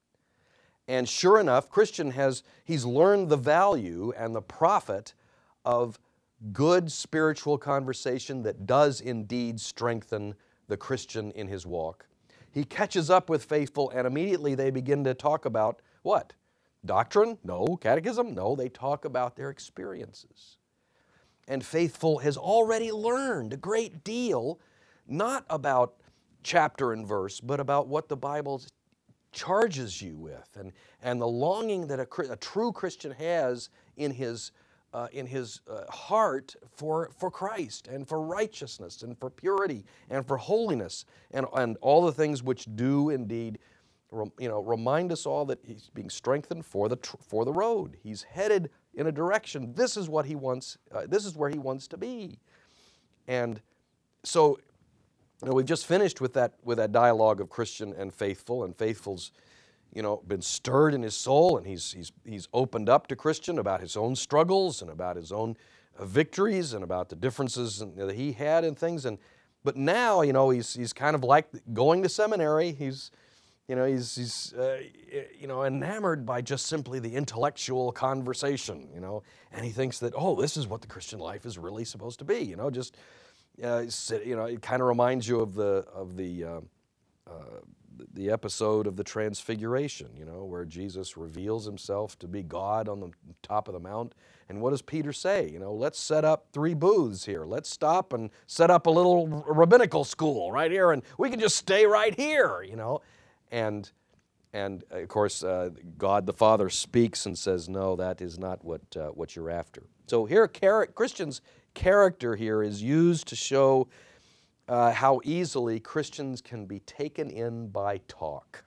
And sure enough, Christian has, he's learned the value and the profit of good spiritual conversation that does indeed strengthen the Christian in his walk. He catches up with Faithful, and immediately they begin to talk about what? Doctrine? No. Catechism? No. They talk about their experiences. And Faithful has already learned a great deal, not about chapter and verse, but about what the Bible charges you with, and, and the longing that a, a true Christian has in his, uh, in his uh, heart for, for Christ and for righteousness and for purity and for holiness and, and all the things which do indeed you know, remind us all that he's being strengthened for the, for the road. He's headed in a direction. This is what he wants, uh, this is where he wants to be. And so you know, we've just finished with that, with that dialogue of Christian and Faithful, and Faithful's you know, been stirred in his soul, and he's, he's, he's opened up to Christian about his own struggles and about his own uh, victories and about the differences in, that he had in things. And, but now, you know, he's, he's kind of like going to seminary. He's, you know, he's, he's uh, you know, enamored by just simply the intellectual conversation, you know, and he thinks that, oh, this is what the Christian life is really supposed to be, you know, just Uh, you know, it kind of reminds you of the of the uh, uh, the episode of the Transfiguration, you know, where Jesus reveals himself to be God on the top of the mount. And what does Peter say? You know, let's set up three booths here. Let's stop and set up a little rabbinical school right here, and we can just stay right here, you know. And and of course, uh, God the Father speaks and says, no, that is not what uh, what you're after. So here, Christians. Character here is used to show uh, how easily Christians can be taken in by talk.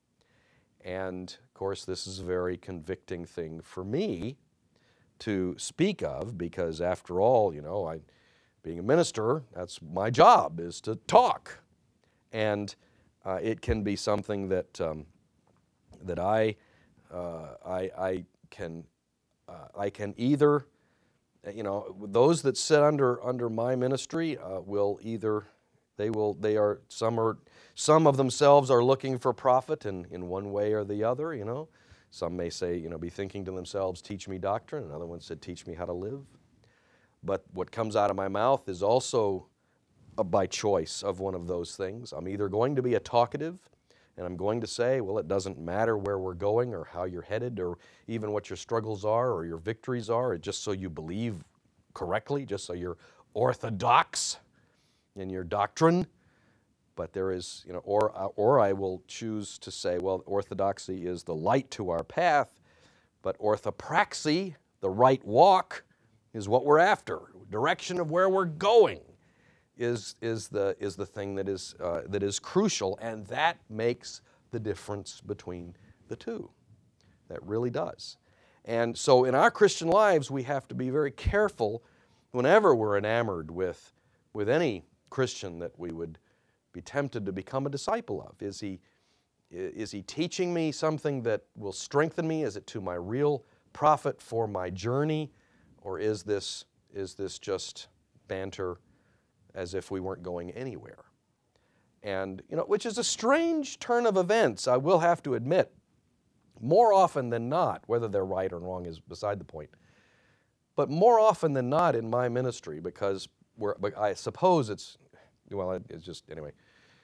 And of course, this is a very convicting thing for me to speak of, because after all, you know, I, being a minister, that's my job, is to talk. And uh, it can be something that um, that I uh, I, I can uh, I can either. You know, those that sit under under my ministry uh, will either they will they are some are some of themselves are looking for profit in in one way or the other. You know, some may say, you know, be thinking to themselves, teach me doctrine. Another one said, teach me how to live. But what comes out of my mouth is also a, by choice of one of those things. I'm either going to be a talkative, and I'm going to say, well, it doesn't matter where we're going or how you're headed or even what your struggles are or your victories are, just so you believe correctly, just so you're orthodox in your doctrine. But there is, you know, or, or I will choose to say, well, orthodoxy is the light to our path, but orthopraxy, the right walk, is what we're after. Direction of where we're going is, is, the, is the thing that is, uh, that is crucial, and that makes the difference between the two. That really does. And so in our Christian lives, we have to be very careful whenever we're enamored with, with any Christian that we would be tempted to become a disciple of. Is he, is he teaching me something that will strengthen me? Is it to my real profit for my journey? Or is this, is this just banter as if we weren't going anywhere? And, you know, which is a strange turn of events, I will have to admit. More often than not, whether they're right or wrong is beside the point, but more often than not in my ministry, because we're, I suppose it's, well, it's just, anyway,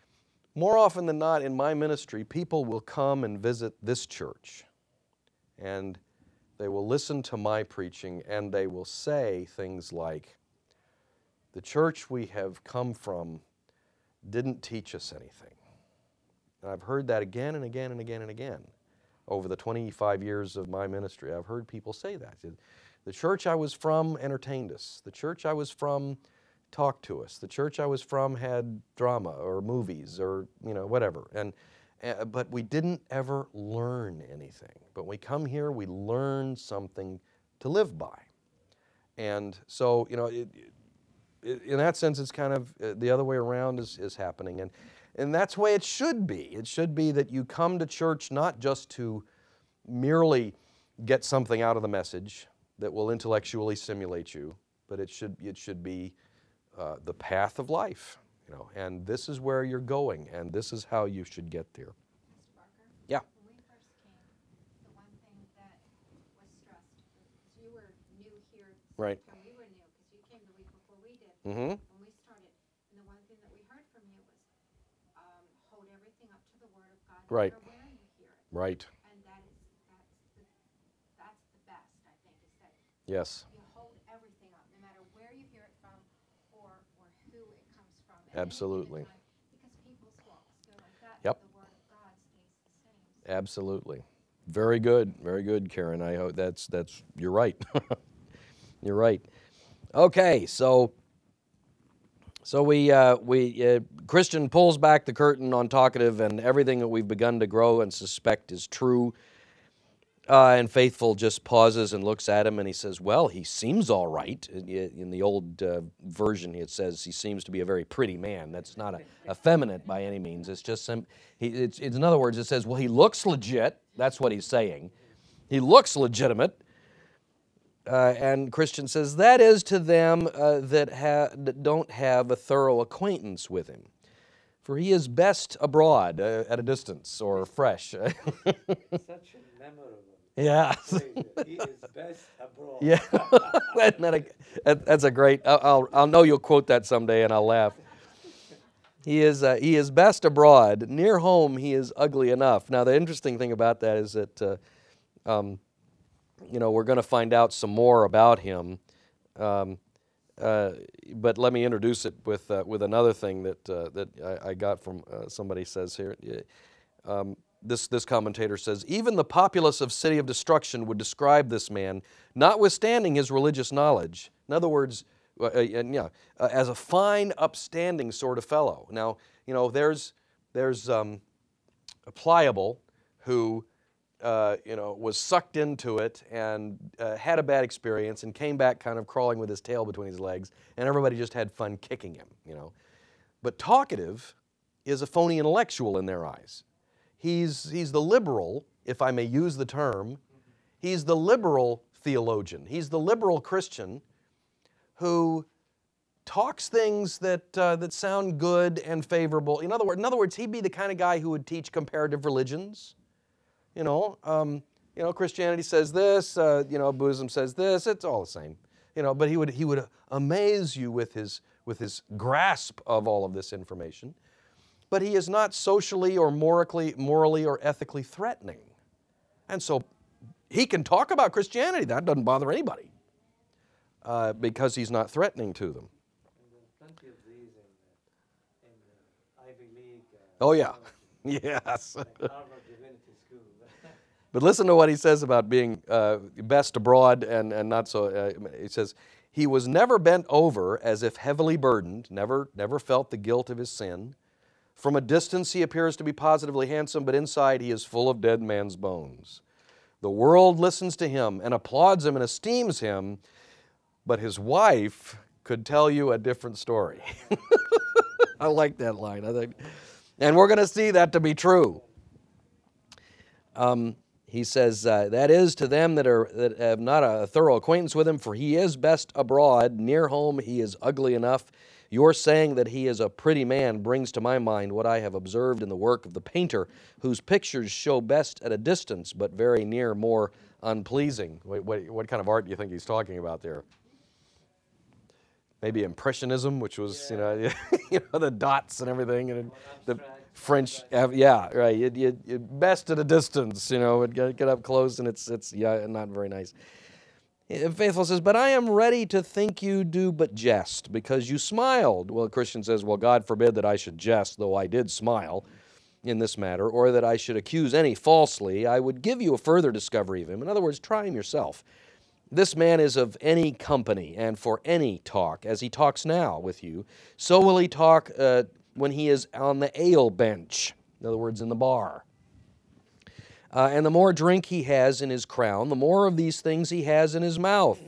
more often than not in my ministry, people will come and visit this church, and they will listen to my preaching, and they will say things like, the church we have come from didn't teach us anything. And I've heard that again and again and again and again over the twenty-five years of my ministry. I've heard people say that. The church I was from entertained us. The church I was from talked to us. The church I was from had drama or movies or, you know, whatever. And, uh, but we didn't ever learn anything. But when we come here, we learn something to live by. And so, you know, it, it, in that sense, it's kind of uh, the other way around is, is happening. And, and that's the way it should be. It should be that you come to church not just to merely get something out of the message that will intellectually stimulate you, but it should, it should be uh, the path of life, you know, and this is where you're going, and this is how you should get there. Mister Barker? Yeah. When we first came, the one thing that was stressed, because you were new here, Right. and we were new, because you came the week before we did, Mm-hmm. when we started, and the one thing that we heard from you was, um, hold everything up to the Word of God, no Right. matter where you hear it. Right. And that is, that's the, that's the best, I think, is that Yes. you hold everything up, no matter where you hear it from or, or who it comes from. at any given Absolutely. time, because people's walks go like that, Yep. but the Word of God stays the same. So Absolutely. Very good. Very good, Karen. I hope that's that's you're right. You're right. Okay, so so we uh, we uh, Christian pulls back the curtain on talkative, and everything that we've begun to grow and suspect is true. Uh, and Faithful just pauses and looks at him, and he says, "Well, he seems all right." In, in the old uh, version, it says he seems to be a very pretty man. That's not a, effeminate by any means. It's just some. He, it's, it's in other words, it says, "Well, he looks legit." That's what he's saying. He looks legitimate. Uh, and Christian says, "That is to them uh, that, ha- that don't have a thorough acquaintance with him. For he is best abroad, uh, at a distance, or fresh." Such a memorable Yeah. phrase. He is best abroad. Yeah. Isn't that a, that- that's a great, I'll, I'll, I'll know you'll quote that someday and I'll laugh. He is, uh, he is best abroad. Near home, he is ugly enough. Now, the interesting thing about that is that, uh, um, you know, we're going to find out some more about him. Um, uh, but let me introduce it with uh, with another thing that uh, that I, I got from uh, somebody says here. Um, this this commentator says, even the populace of City of Destruction would describe this man, notwithstanding his religious knowledge. In other words, uh, uh, and, yeah, uh, as a fine, upstanding sort of fellow. Now, you know, there's there's um, a Pliable who. Uh, you know, was sucked into it and uh, had a bad experience and came back kind of crawling with his tail between his legs, and everybody just had fun kicking him, you know. But Talkative is a phony intellectual in their eyes. He's, he's the liberal, if I may use the term, he's the liberal theologian. He's the liberal Christian who talks things that, uh, that sound good and favorable. In other, word, in other words, he'd be the kind of guy who would teach comparative religions. You know, um, you know, Christianity says this, uh, you know, Buddhism says this, it's all the same. You know, but he would, he would amaze you with his, with his grasp of all of this information. But he is not socially or morally, morally or ethically threatening. And so he can talk about Christianity. That doesn't bother anybody uh, because he's not threatening to them. And there are plenty of these in the, in the Ivy League. Uh, Oh, yeah. colleges, Yes. like Harvard Divinity School. But listen to what he says about being uh, best abroad and, and not so. Uh, he says, he was never bent over as if heavily burdened, never, never felt the guilt of his sin. From a distance he appears to be positively handsome, but inside he is full of dead man's bones. The world listens to him and applauds him and esteems him, but his wife could tell you a different story. I like that line. I think, and we're going to see that to be true. Um, He says, uh, that is to them that, are, that have not a thorough acquaintance with him, for he is best abroad. Near home he is ugly enough. Your saying that he is a pretty man brings to my mind what I have observed in the work of the painter, whose pictures show best at a distance, but very near more unpleasing. What, what, what kind of art do you think he's talking about there? Maybe Impressionism, which was, Yeah. you know, you know, the dots and everything. And More the, abstract. French, uh, yeah, right. You, you, you best at a distance, you know, and get, get up close, and it's it's yeah, not very nice. And Faithful says, "But I am ready to think you do but jest, because you smiled." Well, the Christian says, "Well, God forbid that I should jest, though I did smile in this matter, or that I should accuse any falsely. I would give you a further discovery of him." In other words, try him yourself. "This man is of any company, and for any talk, as he talks now with you, so will he talk uh, when he is on the ale bench," in other words, in the bar. Uh, "and the more drink he has in his crown, the more of these things he has in his mouth.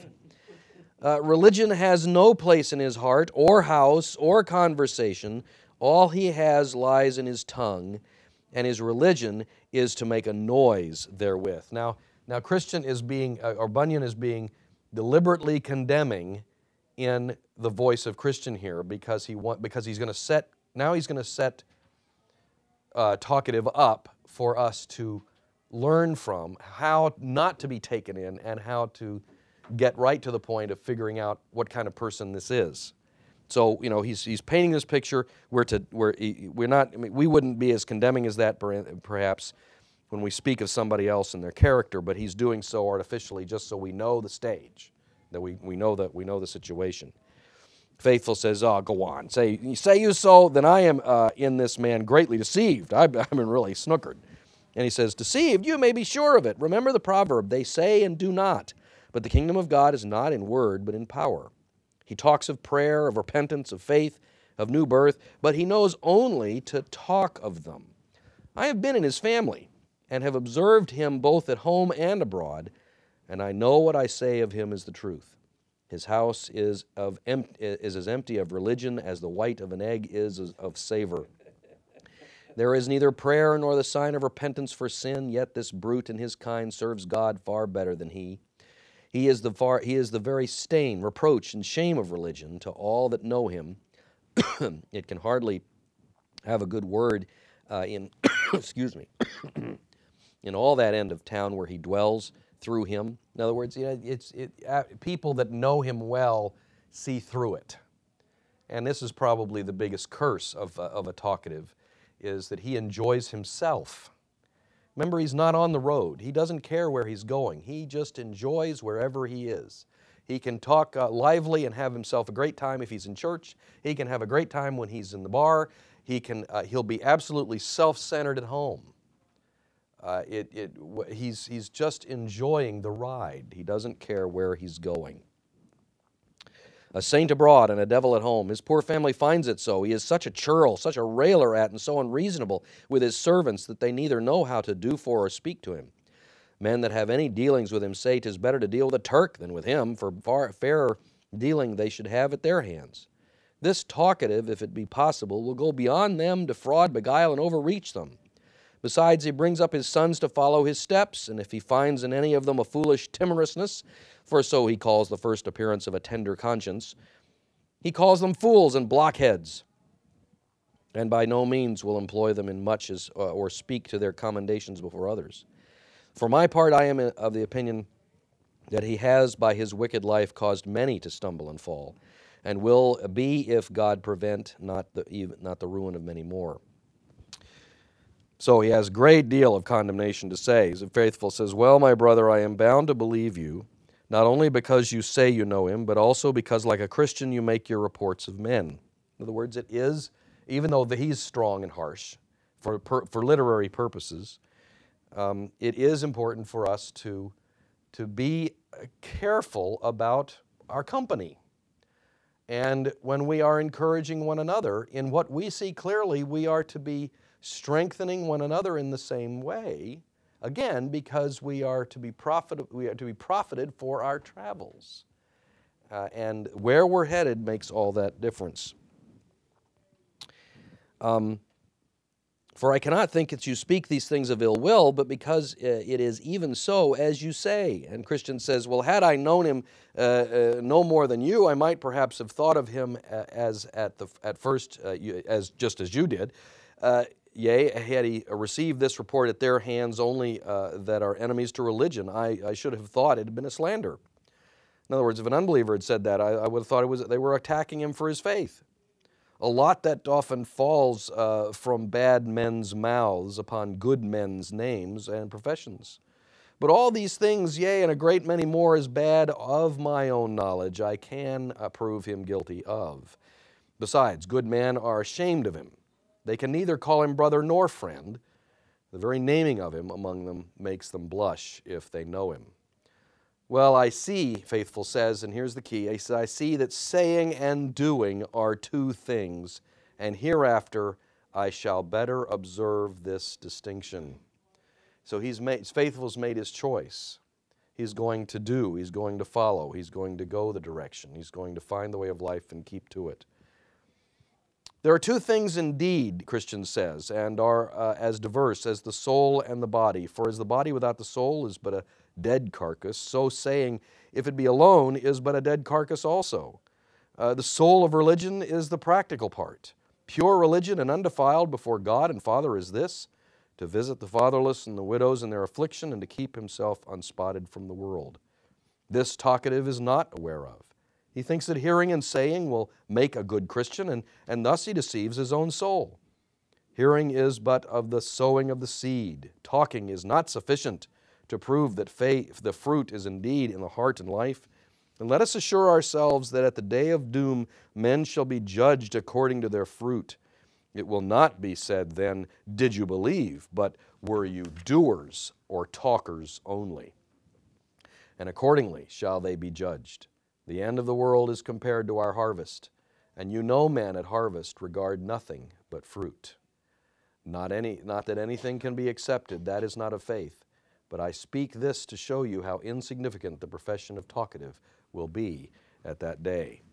Uh, religion has no place in his heart, or house, or conversation. All he has lies in his tongue, and his religion is to make a noise therewith." Now, now Christian is being, uh, or Bunyan is being deliberately condemning in the voice of Christian here, because he want, because he's going to set, now he's going to set uh, talkative up for us to learn from, how not to be taken in, and how to get right to the point of figuring out what kind of person this is. So, you know, he's, he's painting this picture. We're, to, we're, we're not, I mean, we wouldn't be as condemning as that perhaps when we speak of somebody else and their character, but he's doing so artificially just so we know the stage, that we, we, know, that we know the situation. Faithful says, "Oh, go on. Say, say you so, then I am uh, in this man greatly deceived." I've, I've been really snookered. And he says, "Deceived, you may be sure of it. Remember the proverb, they say and do not. But the kingdom of God is not in word, but in power. He talks of prayer, of repentance, of faith, of new birth, but he knows only to talk of them. I have been in his family, and have observed him both at home and abroad, and I know what I say of him is the truth. His house is, of em- is as empty of religion as the white of an egg is of savor. There is neither prayer nor the sign of repentance for sin, yet this brute and his kind serves God far better than he. He is the far, he is the very stain, reproach, and shame of religion to all that know him. It can hardly have a good word uh, in, excuse me, in all that end of town where he dwells through him." In other words, you know, it's it, uh, people that know him well see through it. And this is probably the biggest curse of, uh, of a talkative, is that he enjoys himself. Remember, he's not on the road. He doesn't care where he's going. He just enjoys wherever he is. He can talk uh, lively and have himself a great time if he's in church. He can have a great time when he's in the bar. He can, uh, he'll be absolutely self-centered at home. Uh, it, it, he's, he's just enjoying the ride. He doesn't care where he's going. "A saint abroad and a devil at home. His poor family finds it so. He is such a churl, such a railer at, and so unreasonable with his servants that they neither know how to do for or speak to him. Men that have any dealings with him say 'tis better to deal with a Turk than with him, for far fairer dealing they should have at their hands. This talkative, if it be possible, will go beyond them, defraud, beguile, and overreach them. Besides, he brings up his sons to follow his steps, and if he finds in any of them a foolish timorousness, for so he calls the first appearance of a tender conscience, he calls them fools and blockheads, and by no means will employ them in much as, uh, or speak to their commendations before others. For my part, I am of the opinion that he has by his wicked life caused many to stumble and fall, and will be, if God prevent, not the, even, not the ruin of many more." So he has a great deal of condemnation to say. He's faithful, says, "Well, my brother, I am bound to believe you, not only because you say you know him, but also because, like a Christian, you make your reports of men." In other words, it is, even though the, he's strong and harsh for, per, for literary purposes, um, it is important for us to, to be careful about our company. And when we are encouraging one another in what we see clearly, we are to be strengthening one another in the same way, again, because we are to be profited, we are to be profited for our travels. Uh, and where we're headed makes all that difference. Um, "For I cannot think that you speak these things of ill will, but because uh, it is even so as you say." And Christian says, "Well, had I known him uh, uh, no more than you, I might perhaps have thought of him as at the at first, uh, you, as just as you did. Uh, Yea, had he received this report at their hands only uh, that are enemies to religion, I, I should have thought it had been a slander." In other words, if an unbeliever had said that, I, I would have thought it was they were attacking him for his faith. a lot that often falls uh, from bad men's mouths upon good men's names and professions. But all these things, yea, and a great many more as bad of my own knowledge, I can uh, prove him guilty of. Besides, good men are ashamed of him. They can neither call him brother nor friend. The very naming of him among them makes them blush if they know him. Well, I see, Faithful says, and here's the key, he says, I see that saying and doing are two things, and hereafter I shall better observe this distinction. So he's made, Faithful's made his choice. He's going to do, he's going to follow, he's going to go the direction, he's going to find the way of life and keep to it. There are two things indeed, Christian says, and are uh, as diverse as the soul and the body. For as the body without the soul is but a dead carcass, so saying, if it be alone, is but a dead carcass also. Uh, the soul of religion is the practical part. Pure religion and undefiled before God and Father is this, to visit the fatherless and the widows in their affliction and to keep himself unspotted from the world. This talkative is not aware of. He thinks that hearing and saying will make a good Christian, and, and thus he deceives his own soul. Hearing is but of the sowing of the seed. Talking is not sufficient to prove that faith, the fruit is indeed in the heart and life. And let us assure ourselves that at the day of doom men shall be judged according to their fruit. It will not be said then, did you believe, but were you doers or talkers only? And accordingly shall they be judged. The end of the world is compared to our harvest, and you know men at harvest regard nothing but fruit. Not, any, not that anything can be accepted, that is not of faith, but I speak this to show you how insignificant the profession of talkative will be at that day.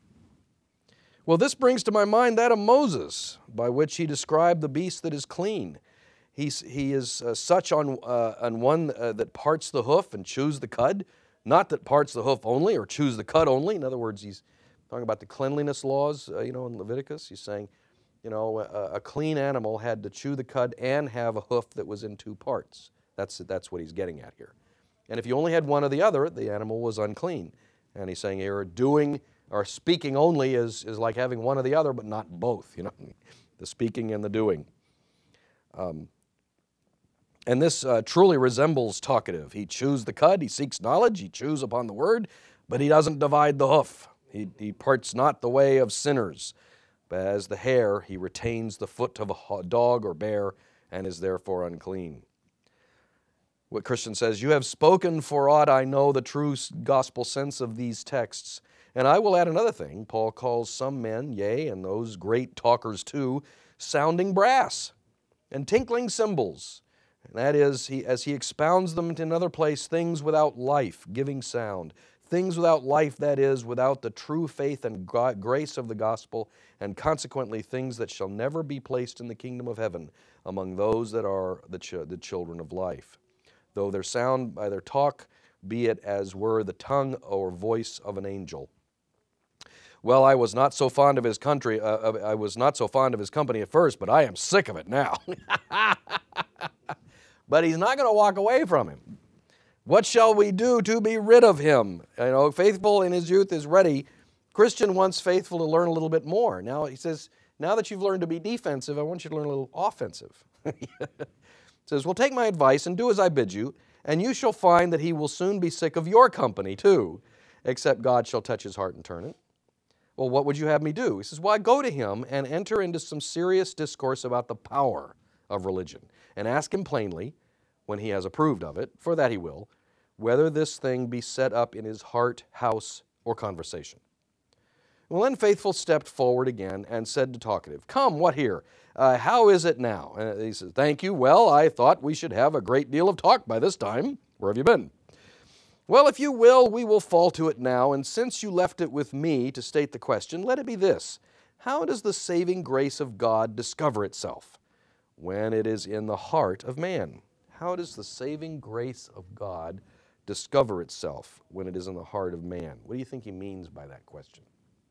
Well, this brings to my mind that of Moses, by which he described the beast that is clean. He's, he is uh, such on, uh, on one uh, that parts the hoof and chews the cud, not that parts the hoof only or chews the cud only. In other words, he's talking about the cleanliness laws, uh, you know, in Leviticus. He's saying, you know, a, a clean animal had to chew the cud and have a hoof that was in two parts. That's, that's what he's getting at here. And if you only had one or the other, the animal was unclean. And he's saying here, doing or speaking only is, is like having one or the other, but not both, you know, the speaking and the doing. Um, And this uh, truly resembles talkative. He chews the cud, he seeks knowledge, he chews upon the word, but he doesn't divide the hoof. He, he parts not the way of sinners. But as the hare, he retains the foot of a dog or bear and is therefore unclean. What Christian says, you have spoken for aught I know the true gospel sense of these texts. And I will add another thing. Paul calls some men, yea, and those great talkers too, sounding brass and tinkling cymbals. And that is, he, as he expounds them in another place, things without life, giving sound. Things without life, that is, without the true faith and grace of the gospel, and consequently things that shall never be placed in the kingdom of heaven among those that are the, ch the children of life. Though their sound by their talk, be it as were the tongue or voice of an angel. Well, I was not so fond of his country, uh, I was not so fond of his company at first, but I am sick of it now. But he's not going to walk away from him. What shall we do to be rid of him? You know, Faithful in his youth is ready. Christian wants Faithful to learn a little bit more. Now he says, now that you've learned to be defensive, I want you to learn a little offensive. Says, well, take my advice and do as I bid you, and you shall find that he will soon be sick of your company too, except God shall touch his heart and turn it. Well, what would you have me do? He says, well, I go to him and enter into some serious discourse about the power of religion, and ask him plainly, when he has approved of it, for that he will, whether this thing be set up in his heart, house, or conversation. Well, then Faithful stepped forward again and said to Talkative, come, what here? Uh, how is it now? And he says, thank you. Well, I thought we should have a great deal of talk by this time. Where have you been? Well, if you will, we will fall to it now, and since you left it with me to state the question, let it be this. How does the saving grace of God discover itself? When it is in the heart of man. How does the saving grace of God discover itself when it is in the heart of man? What do you think he means by that question?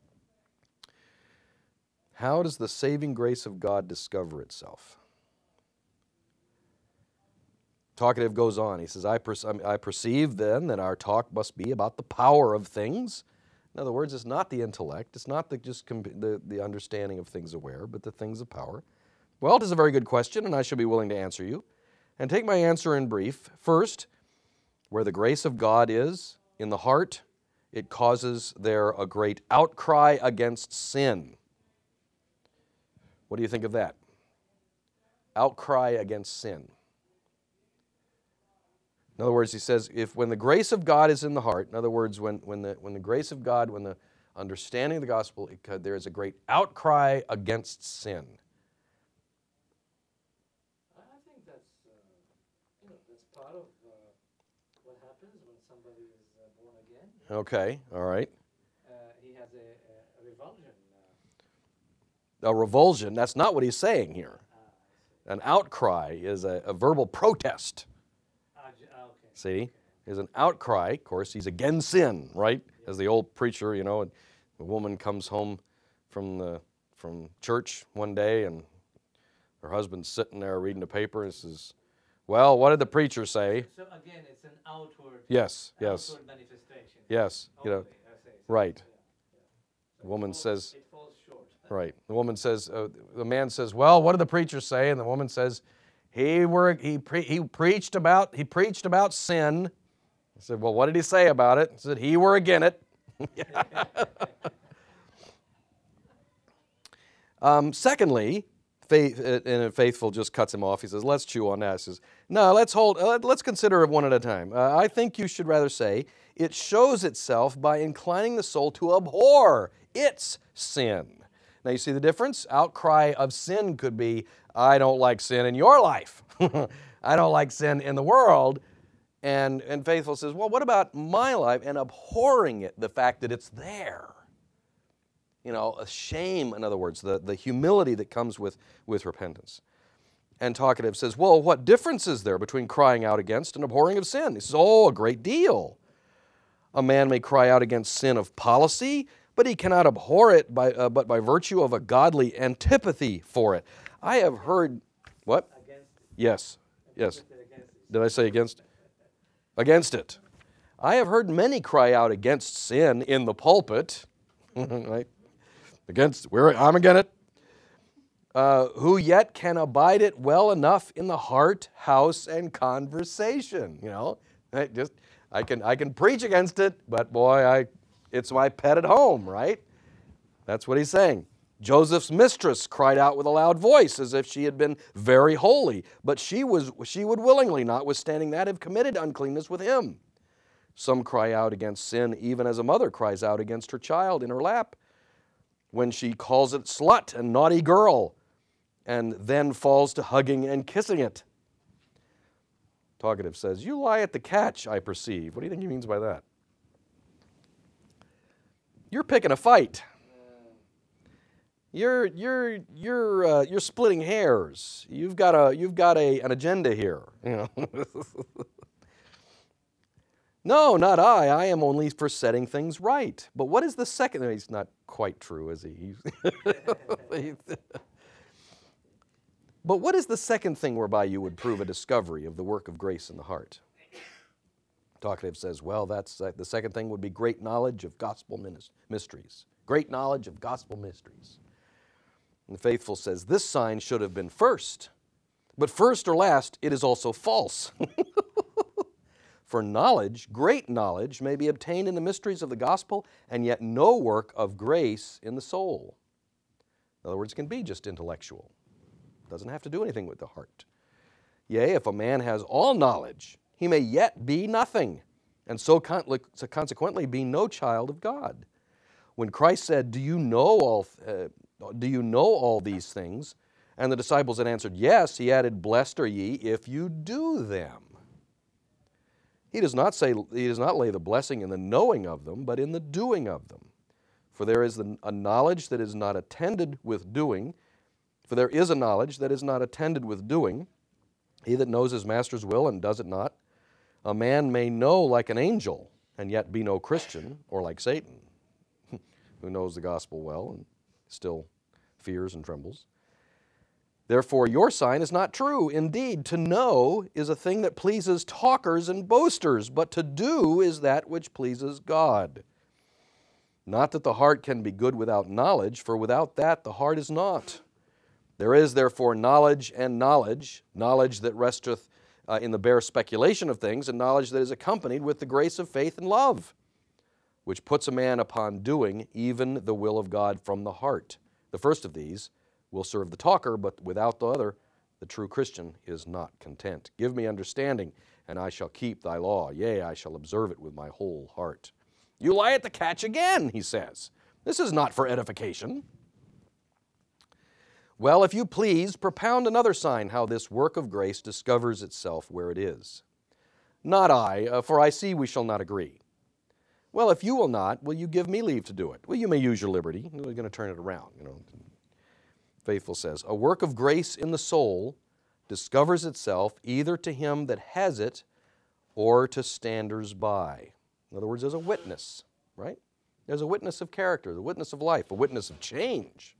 How does the saving grace of God discover itself? Talkative goes on. He says, I, per I perceive then that our talk must be about the power of things, In other words, it's not the intellect, it's not the just the, the understanding of things aware, but the things of power. Well, it is a very good question, and I shall be willing to answer you. And take my answer in brief. First, where the grace of God is in the heart, it causes there a great outcry against sin. What do you think of that? Outcry against sin. In other words, he says, if when the grace of God is in the heart, in other words, when, when, the, when the grace of God, when the understanding of the gospel, it, there is a great outcry against sin. I I think that's, uh, you know, that's part of uh, what happens when somebody is uh, born again. Okay, all right. Uh, he has a, a revulsion. A Uh, revulsion, that's not what he's saying here. ah, I see. An outcry is a, a verbal protest. Ah, j- ah, okay. See? Is an outcry. Of course, he's against sin, right? As the old preacher, you know, a woman comes home from the from church one day and her husband's sitting there reading the paper and says, well, what did the preacher say? So again, it's an outward, Yes, yes, outward manifestation. yes, you know, Only, I say, so, right. yeah, yeah. So The it woman falls- says, it falls short. right. The woman says, uh, the man says, well, what did the preacher say? And the woman says, he were he pre- he preached about he preached about sin. I said, well, what did he say about it? He said, he were again it. um, secondly, faith, and Faithful just cuts him off. He says, let's chew on that. He says, no, let's hold. Uh, let's consider it one at a time. Uh, I think you should rather say it shows itself by inclining the soul to abhor its sin. Now you see the difference? Outcry of sin could be, I don't like sin in your life. I don't like sin in the world. And, and Faithful says, well, what about my life? And abhorring it, the fact that it's there. You know, a shame, in other words, the, the humility that comes with, with repentance. And Talkative says, well, what difference is there between crying out against and abhorring of sin? He says, oh, a great deal. A man may cry out against sin of policy, but he cannot abhor it by, uh, but by virtue of a godly antipathy for it. I have heard, what? Against it. Yes, yes. Antipathy against it. Did I say against? Against it. I have heard many cry out against sin in the pulpit, right? Against, we're, I'm against it. Uh, who yet can abide it well enough in the heart, house, and conversation. You know, I just I can I can preach against it, but boy, I it's my pet at home, right? That's what he's saying. Joseph's mistress cried out with a loud voice as if she had been very holy, but she was she would willingly, notwithstanding that, have committed uncleanness with him. Some cry out against sin even as a mother cries out against her child in her lap, when she calls it slut and naughty girl, and then falls to hugging and kissing it. Talkative says, you lie at the catch, I perceive. What do you think he means by that? You're picking a fight. You're you're you're uh, you're splitting hairs. You've got a you've got a an agenda here. You know. No, not I. I am only for setting things right. But what is the second? No, he's not quite true, is he? But what is the second thing whereby you would prove a discovery of the work of grace in the heart? Talkative says, well, that's uh, the second thing would be great knowledge of gospel mysteries. Great knowledge of gospel mysteries. And the Faithful says, this sign should have been first, but first or last, it is also false. For knowledge, great knowledge, may be obtained in the mysteries of the gospel, and yet no work of grace in the soul. In other words, it can be just intellectual. It doesn't have to do anything with the heart. Yea, if a man has all knowledge, he may yet be nothing, and so consequently be no child of God. When Christ said, do you know all, uh, do you know all these things? And the disciples had answered, yes, he added, blessed are ye if you do them. He does not say, he does not lay the blessing in the knowing of them, but in the doing of them. For there is a knowledge that is not attended with doing, for there is a knowledge that is not attended with doing. He that knows his master's will and does it not, a man may know like an angel and yet be no Christian, or like Satan, who knows the gospel well and still fears and trembles. Therefore, your sign is not true. Indeed, to know is a thing that pleases talkers and boasters, but to do is that which pleases God. Not that the heart can be good without knowledge, for without that the heart is not. There is therefore knowledge and knowledge, knowledge that resteth uh, in the bare speculation of things, and knowledge that is accompanied with the grace of faith and love, which puts a man upon doing even the will of God from the heart. The first of these will serve the talker, but without the other, the true Christian is not content. Give me understanding, and I shall keep thy law. Yea, I shall observe it with my whole heart. You lie at the catch again, he says. This is not for edification. Well, if you please, propound another sign how this work of grace discovers itself where it is. Not I, uh, for I see we shall not agree. Well, if you will not, will you give me leave to do it? Well, you may use your liberty. We're going to turn it around. You know, Faithful says, a work of grace in the soul discovers itself either to him that has it or to standers by. In other words, there's a witness, right? There's a witness of character, the witness of life, a witness of change.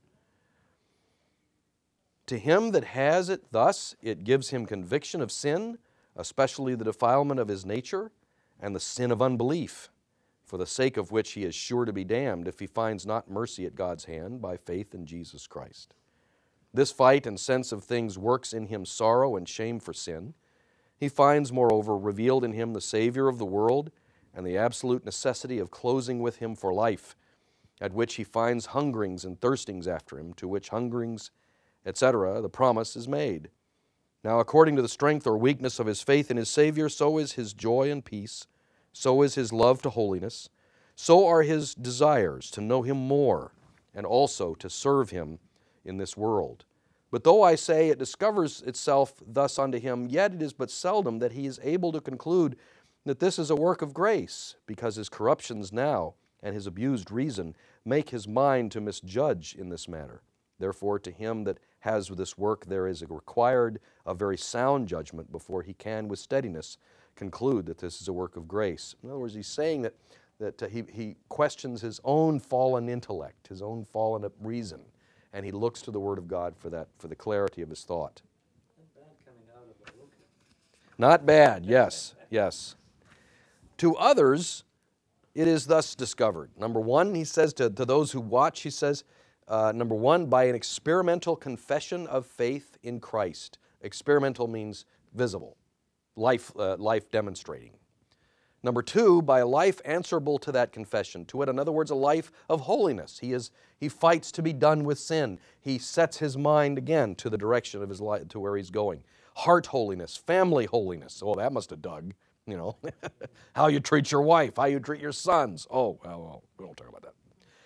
To him that has it thus, it gives him conviction of sin, especially the defilement of his nature and the sin of unbelief, for the sake of which he is sure to be damned if he finds not mercy at God's hand by faith in Jesus Christ. This fight and sense of things works in him sorrow and shame for sin. He finds, moreover, revealed in him the Savior of the world and the absolute necessity of closing with him for life, at which he finds hungerings and thirstings after him, to which hungerings, et cetera, the promise is made. Now, according to the strength or weakness of his faith in his Savior, so is his joy and peace, so is his love to holiness, so are his desires to know him more, and also to serve him in this world. But though I say it discovers itself thus unto him, yet it is but seldom that he is able to conclude that this is a work of grace, because his corruptions now and his abused reason make his mind to misjudge in this matter. Therefore, to him that has this work there is required a very sound judgment before he can with steadiness conclude that this is a work of grace. In other words, he's saying that, that uh, he, he questions his own fallen intellect, his own fallen reason, and he looks to the Word of God for that, for the clarity of his thought. Not bad coming out of a book. Not bad, yes, yes. To others, it is thus discovered. Number one, he says to, to those who watch, he says, uh, number one, by an experimental confession of faith in Christ. Experimental means visible, life, uh, life demonstrating. Number two, by a life answerable to that confession. To it, in other words, a life of holiness. He is he fights to be done with sin. He sets his mind again to the direction of his life, to where he's going. Heart holiness, family holiness. Oh, that must have dug. You know, how you treat your wife, how you treat your sons. Oh, well, well, we won't talk about that.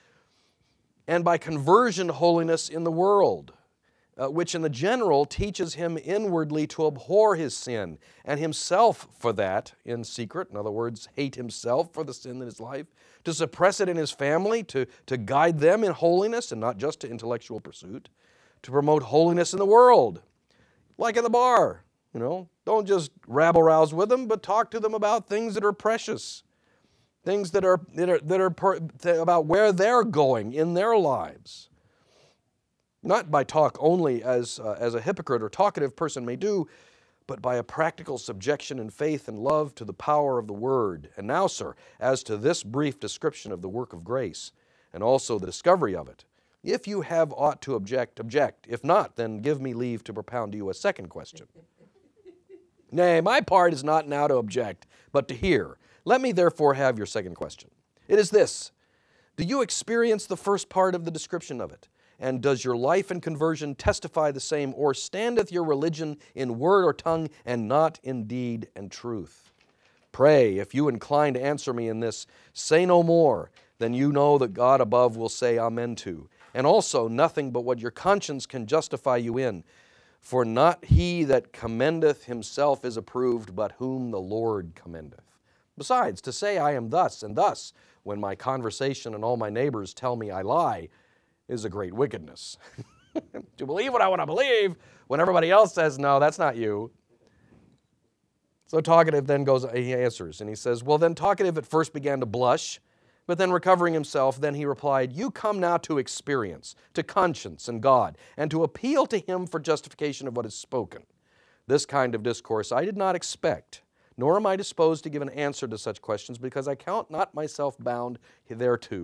And by conversion holiness in the world, uh, which in the general teaches him inwardly to abhor his sin, and himself for that in secret, in other words, hate himself for the sin in his life, to suppress it in his family, to, to guide them in holiness and not just to intellectual pursuit, to promote holiness in the world, like in the bar. You know, don't just rabble-rouse with them, but talk to them about things that are precious, things that are that are, that are per, about where they're going in their lives. Not by talk only as, uh, as a hypocrite or talkative person may do, but by a practical subjection in faith and love to the power of the Word. And now, sir, as to this brief description of the work of grace, and also the discovery of it, if you have aught to object, object. If not, then give me leave to propound to you a second question. Nay, my part is not now to object, but to hear. Let me therefore have your second question. It is this: do you experience the first part of the description of it? And does your life and conversion testify the same, or standeth your religion in word or tongue, and not in deed and truth? Pray, if you incline to answer me in this, say no more than you know that God above will say amen to, and also nothing but what your conscience can justify you in. For not he that commendeth himself is approved, but whom the Lord commendeth. Besides, to say I am thus and thus, when my conversation and all my neighbors tell me I lie, is a great wickedness. To believe what I want to believe when everybody else says, no, that's not you. So Talkative then goes, he answers, and he says, well, then Talkative at first began to blush, but then recovering himself, then he replied, you come now to experience, to conscience and God, and to appeal to Him for justification of what is spoken. This kind of discourse I did not expect, nor am I disposed to give an answer to such questions, because I count not myself bound thereto,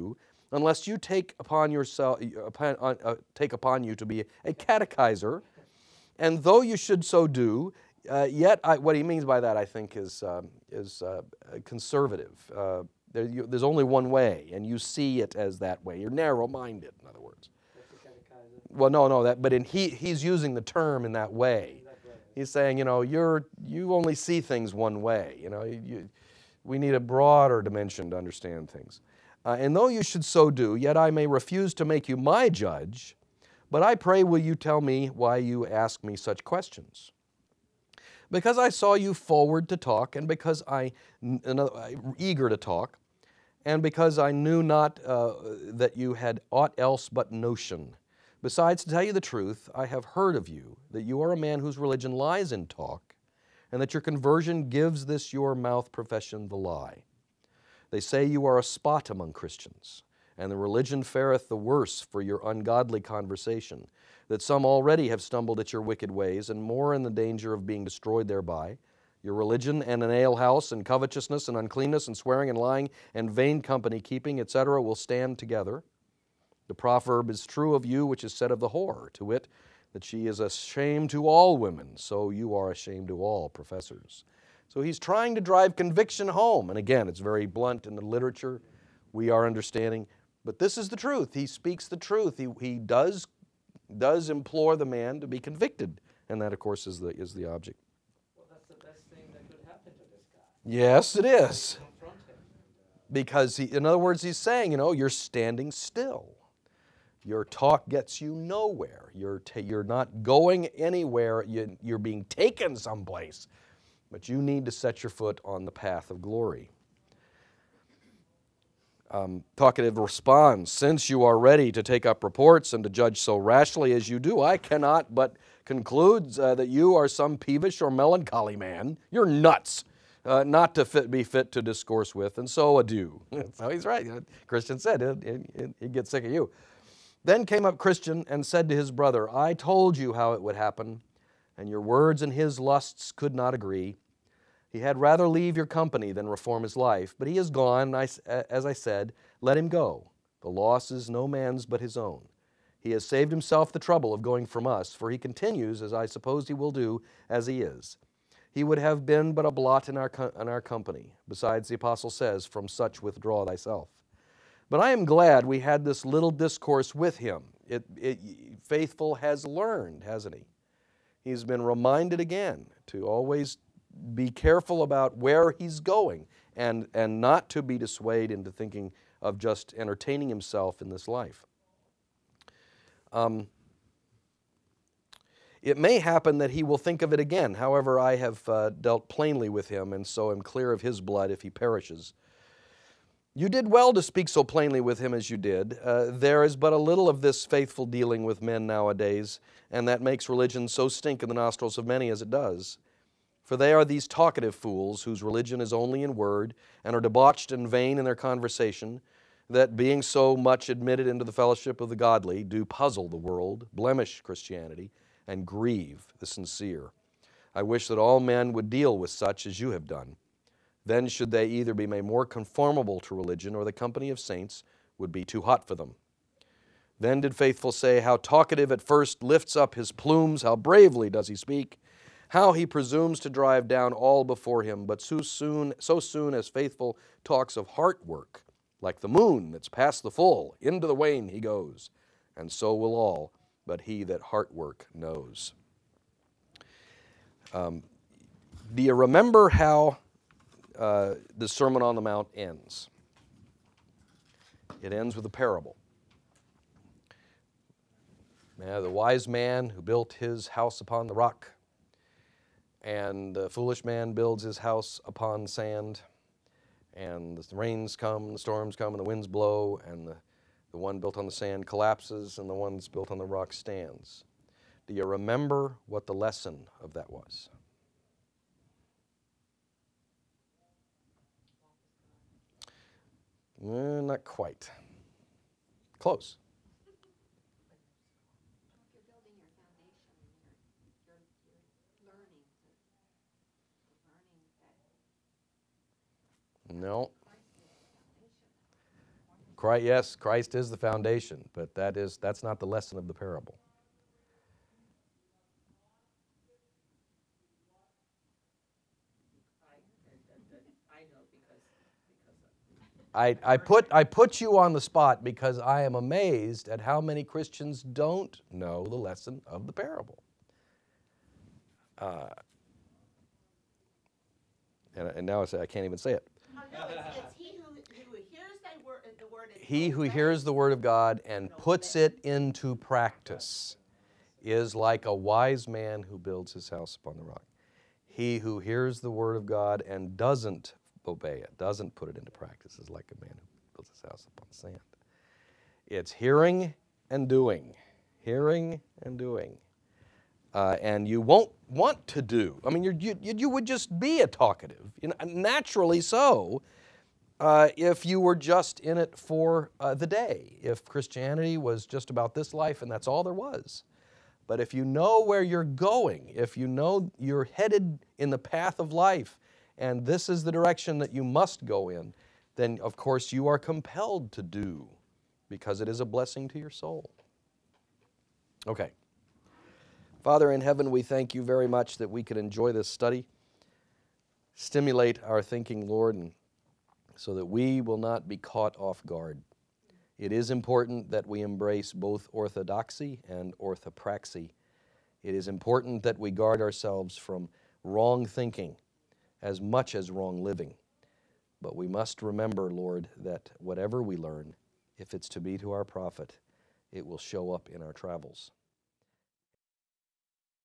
unless you take upon yourself, upon, uh, take upon you to be a catechizer, and though you should so do, uh, yet I, what he means by that, I think, is um, is uh, conservative. Uh, there, you, there's only one way, and you see it as that way. You're narrow-minded, in other words. What's the catechizer? Well, no, no, that, but in he, he's using the term in that way. In that way. He's saying, you know, you're you only see things one way. You know, you, we need a broader dimension to understand things. Uh, and though you should so do, yet I may refuse to make you my judge. But I pray, will you tell me why you ask me such questions? Because I saw you forward to talk, and because I uh, eager to talk, and because I knew not uh, that you had aught else but notion. Besides, to tell you the truth, I have heard of you, that you are a man whose religion lies in talk, and that your conversion gives this your mouth profession the lie. They say you are a spot among Christians, and the religion fareth the worse for your ungodly conversation, that some already have stumbled at your wicked ways, and more in the danger of being destroyed thereby. Your religion and an alehouse, and covetousness, and uncleanness, and swearing, and lying, and vain company keeping, et cetera, will stand together. The proverb is true of you which is said of the whore, to wit, that she is a shame to all women, so you are a shame to all professors. So he's trying to drive conviction home, and again, it's very blunt in the literature. We are understanding, but this is the truth. He speaks the truth. He, he does, does implore the man to be convicted, and that, of course, is the, is the object. Well, that's the best thing that could happen to this guy. Yes, it is. Confront him. And, uh, Because, he, in other words, he's saying, you know, you're standing still. Your talk gets you nowhere. You're, ta- you're not going anywhere. You, you're being taken someplace. But you need to set your foot on the path of glory. Um, talkative responds, since you are ready to take up reports and to judge so rashly as you do, I cannot but conclude uh, that you are some peevish or melancholy man. You're nuts, uh, not to fit, be fit to discourse with, and so adieu. So he's right. Christian said, he'd, he'd get sick of you. Then came up Christian and said to his brother, I told you how it would happen, and your words and his lusts could not agree. He had rather leave your company than reform his life, but he is gone, I, as I said, let him go. The loss is no man's but his own. He has saved himself the trouble of going from us, for he continues, as I suppose he will do, as he is. He would have been but a blot in our, in our company. Besides, the apostle says, from such withdraw thyself. But I am glad we had this little discourse with him. It, it, Faithful has learned, hasn't he? He's been reminded again to always be careful about where he's going and, and not to be dissuaded into thinking of just entertaining himself in this life. Um, it may happen that he will think of it again. However, I have uh, dealt plainly with him, and so am clear of his blood if he perishes. You did well to speak so plainly with him as you did. Uh, there is but a little of this faithful dealing with men nowadays, and that makes religion so stink in the nostrils of many as it does. For they are these talkative fools, whose religion is only in word, and are debauched and vain in their conversation, that being so much admitted into the fellowship of the godly, do puzzle the world, blemish Christianity, and grieve the sincere. I wish that all men would deal with such as you have done. Then should they either be made more conformable to religion, or the company of saints would be too hot for them. Then did Faithful say, how talkative at first lifts up his plumes, how bravely does he speak, how he presumes to drive down all before him, but so soon, so soon as Faithful talks of heart work, like the moon that's past the full, into the wane he goes, and so will all, but he that heart work knows. Um, do you remember how Uh, the Sermon on the Mount ends? It ends with a parable. Now, the wise man who built his house upon the rock, and the foolish man builds his house upon sand, and the rains come, the storms come, and the winds blow, and the, the one built on the sand collapses, and the one that's built on the rock stands. Do you remember what the lesson of that was? Eh, not quite. Close. If you're building your foundation, you're, you're, you're learning, to, learning that No. Christ is the foundation. Christ, yes, Christ is the foundation, but that is, that's not the lesson of the parable. I know because, because of. I, I, put, I put you on the spot because I am amazed at how many Christians don't know the lesson of the parable. Uh, and, and now I say I can't even say it. Oh, no, it's, it's he who, who hears thy word, the word and He who obeys hears the word of God and and puts obeys. it into practice is like a wise man who builds his house upon the rock. He who hears the word of God and doesn't obey it, doesn't put it into practice, is like a man who builds his house upon sand. It's hearing and doing, hearing and doing. Uh, and you won't want to do. I mean, you're, you, you would just be a talkative, you know, naturally so, uh, if you were just in it for uh, the day, if Christianity was just about this life and that's all there was. But if you know where you're going, if you know you're headed in the path of life, and this is the direction that you must go in, then of course you are compelled to do, because it is a blessing to your soul. Okay. Father in heaven, we thank you very much that we could enjoy this study, stimulate our thinking, Lord, and so that we will not be caught off guard. It is important that we embrace both orthodoxy and orthopraxy. It is important that we guard ourselves from wrong thinking as much as wrong living. But we must remember, Lord, that whatever we learn, if it's to be to our profit, it will show up in our travels.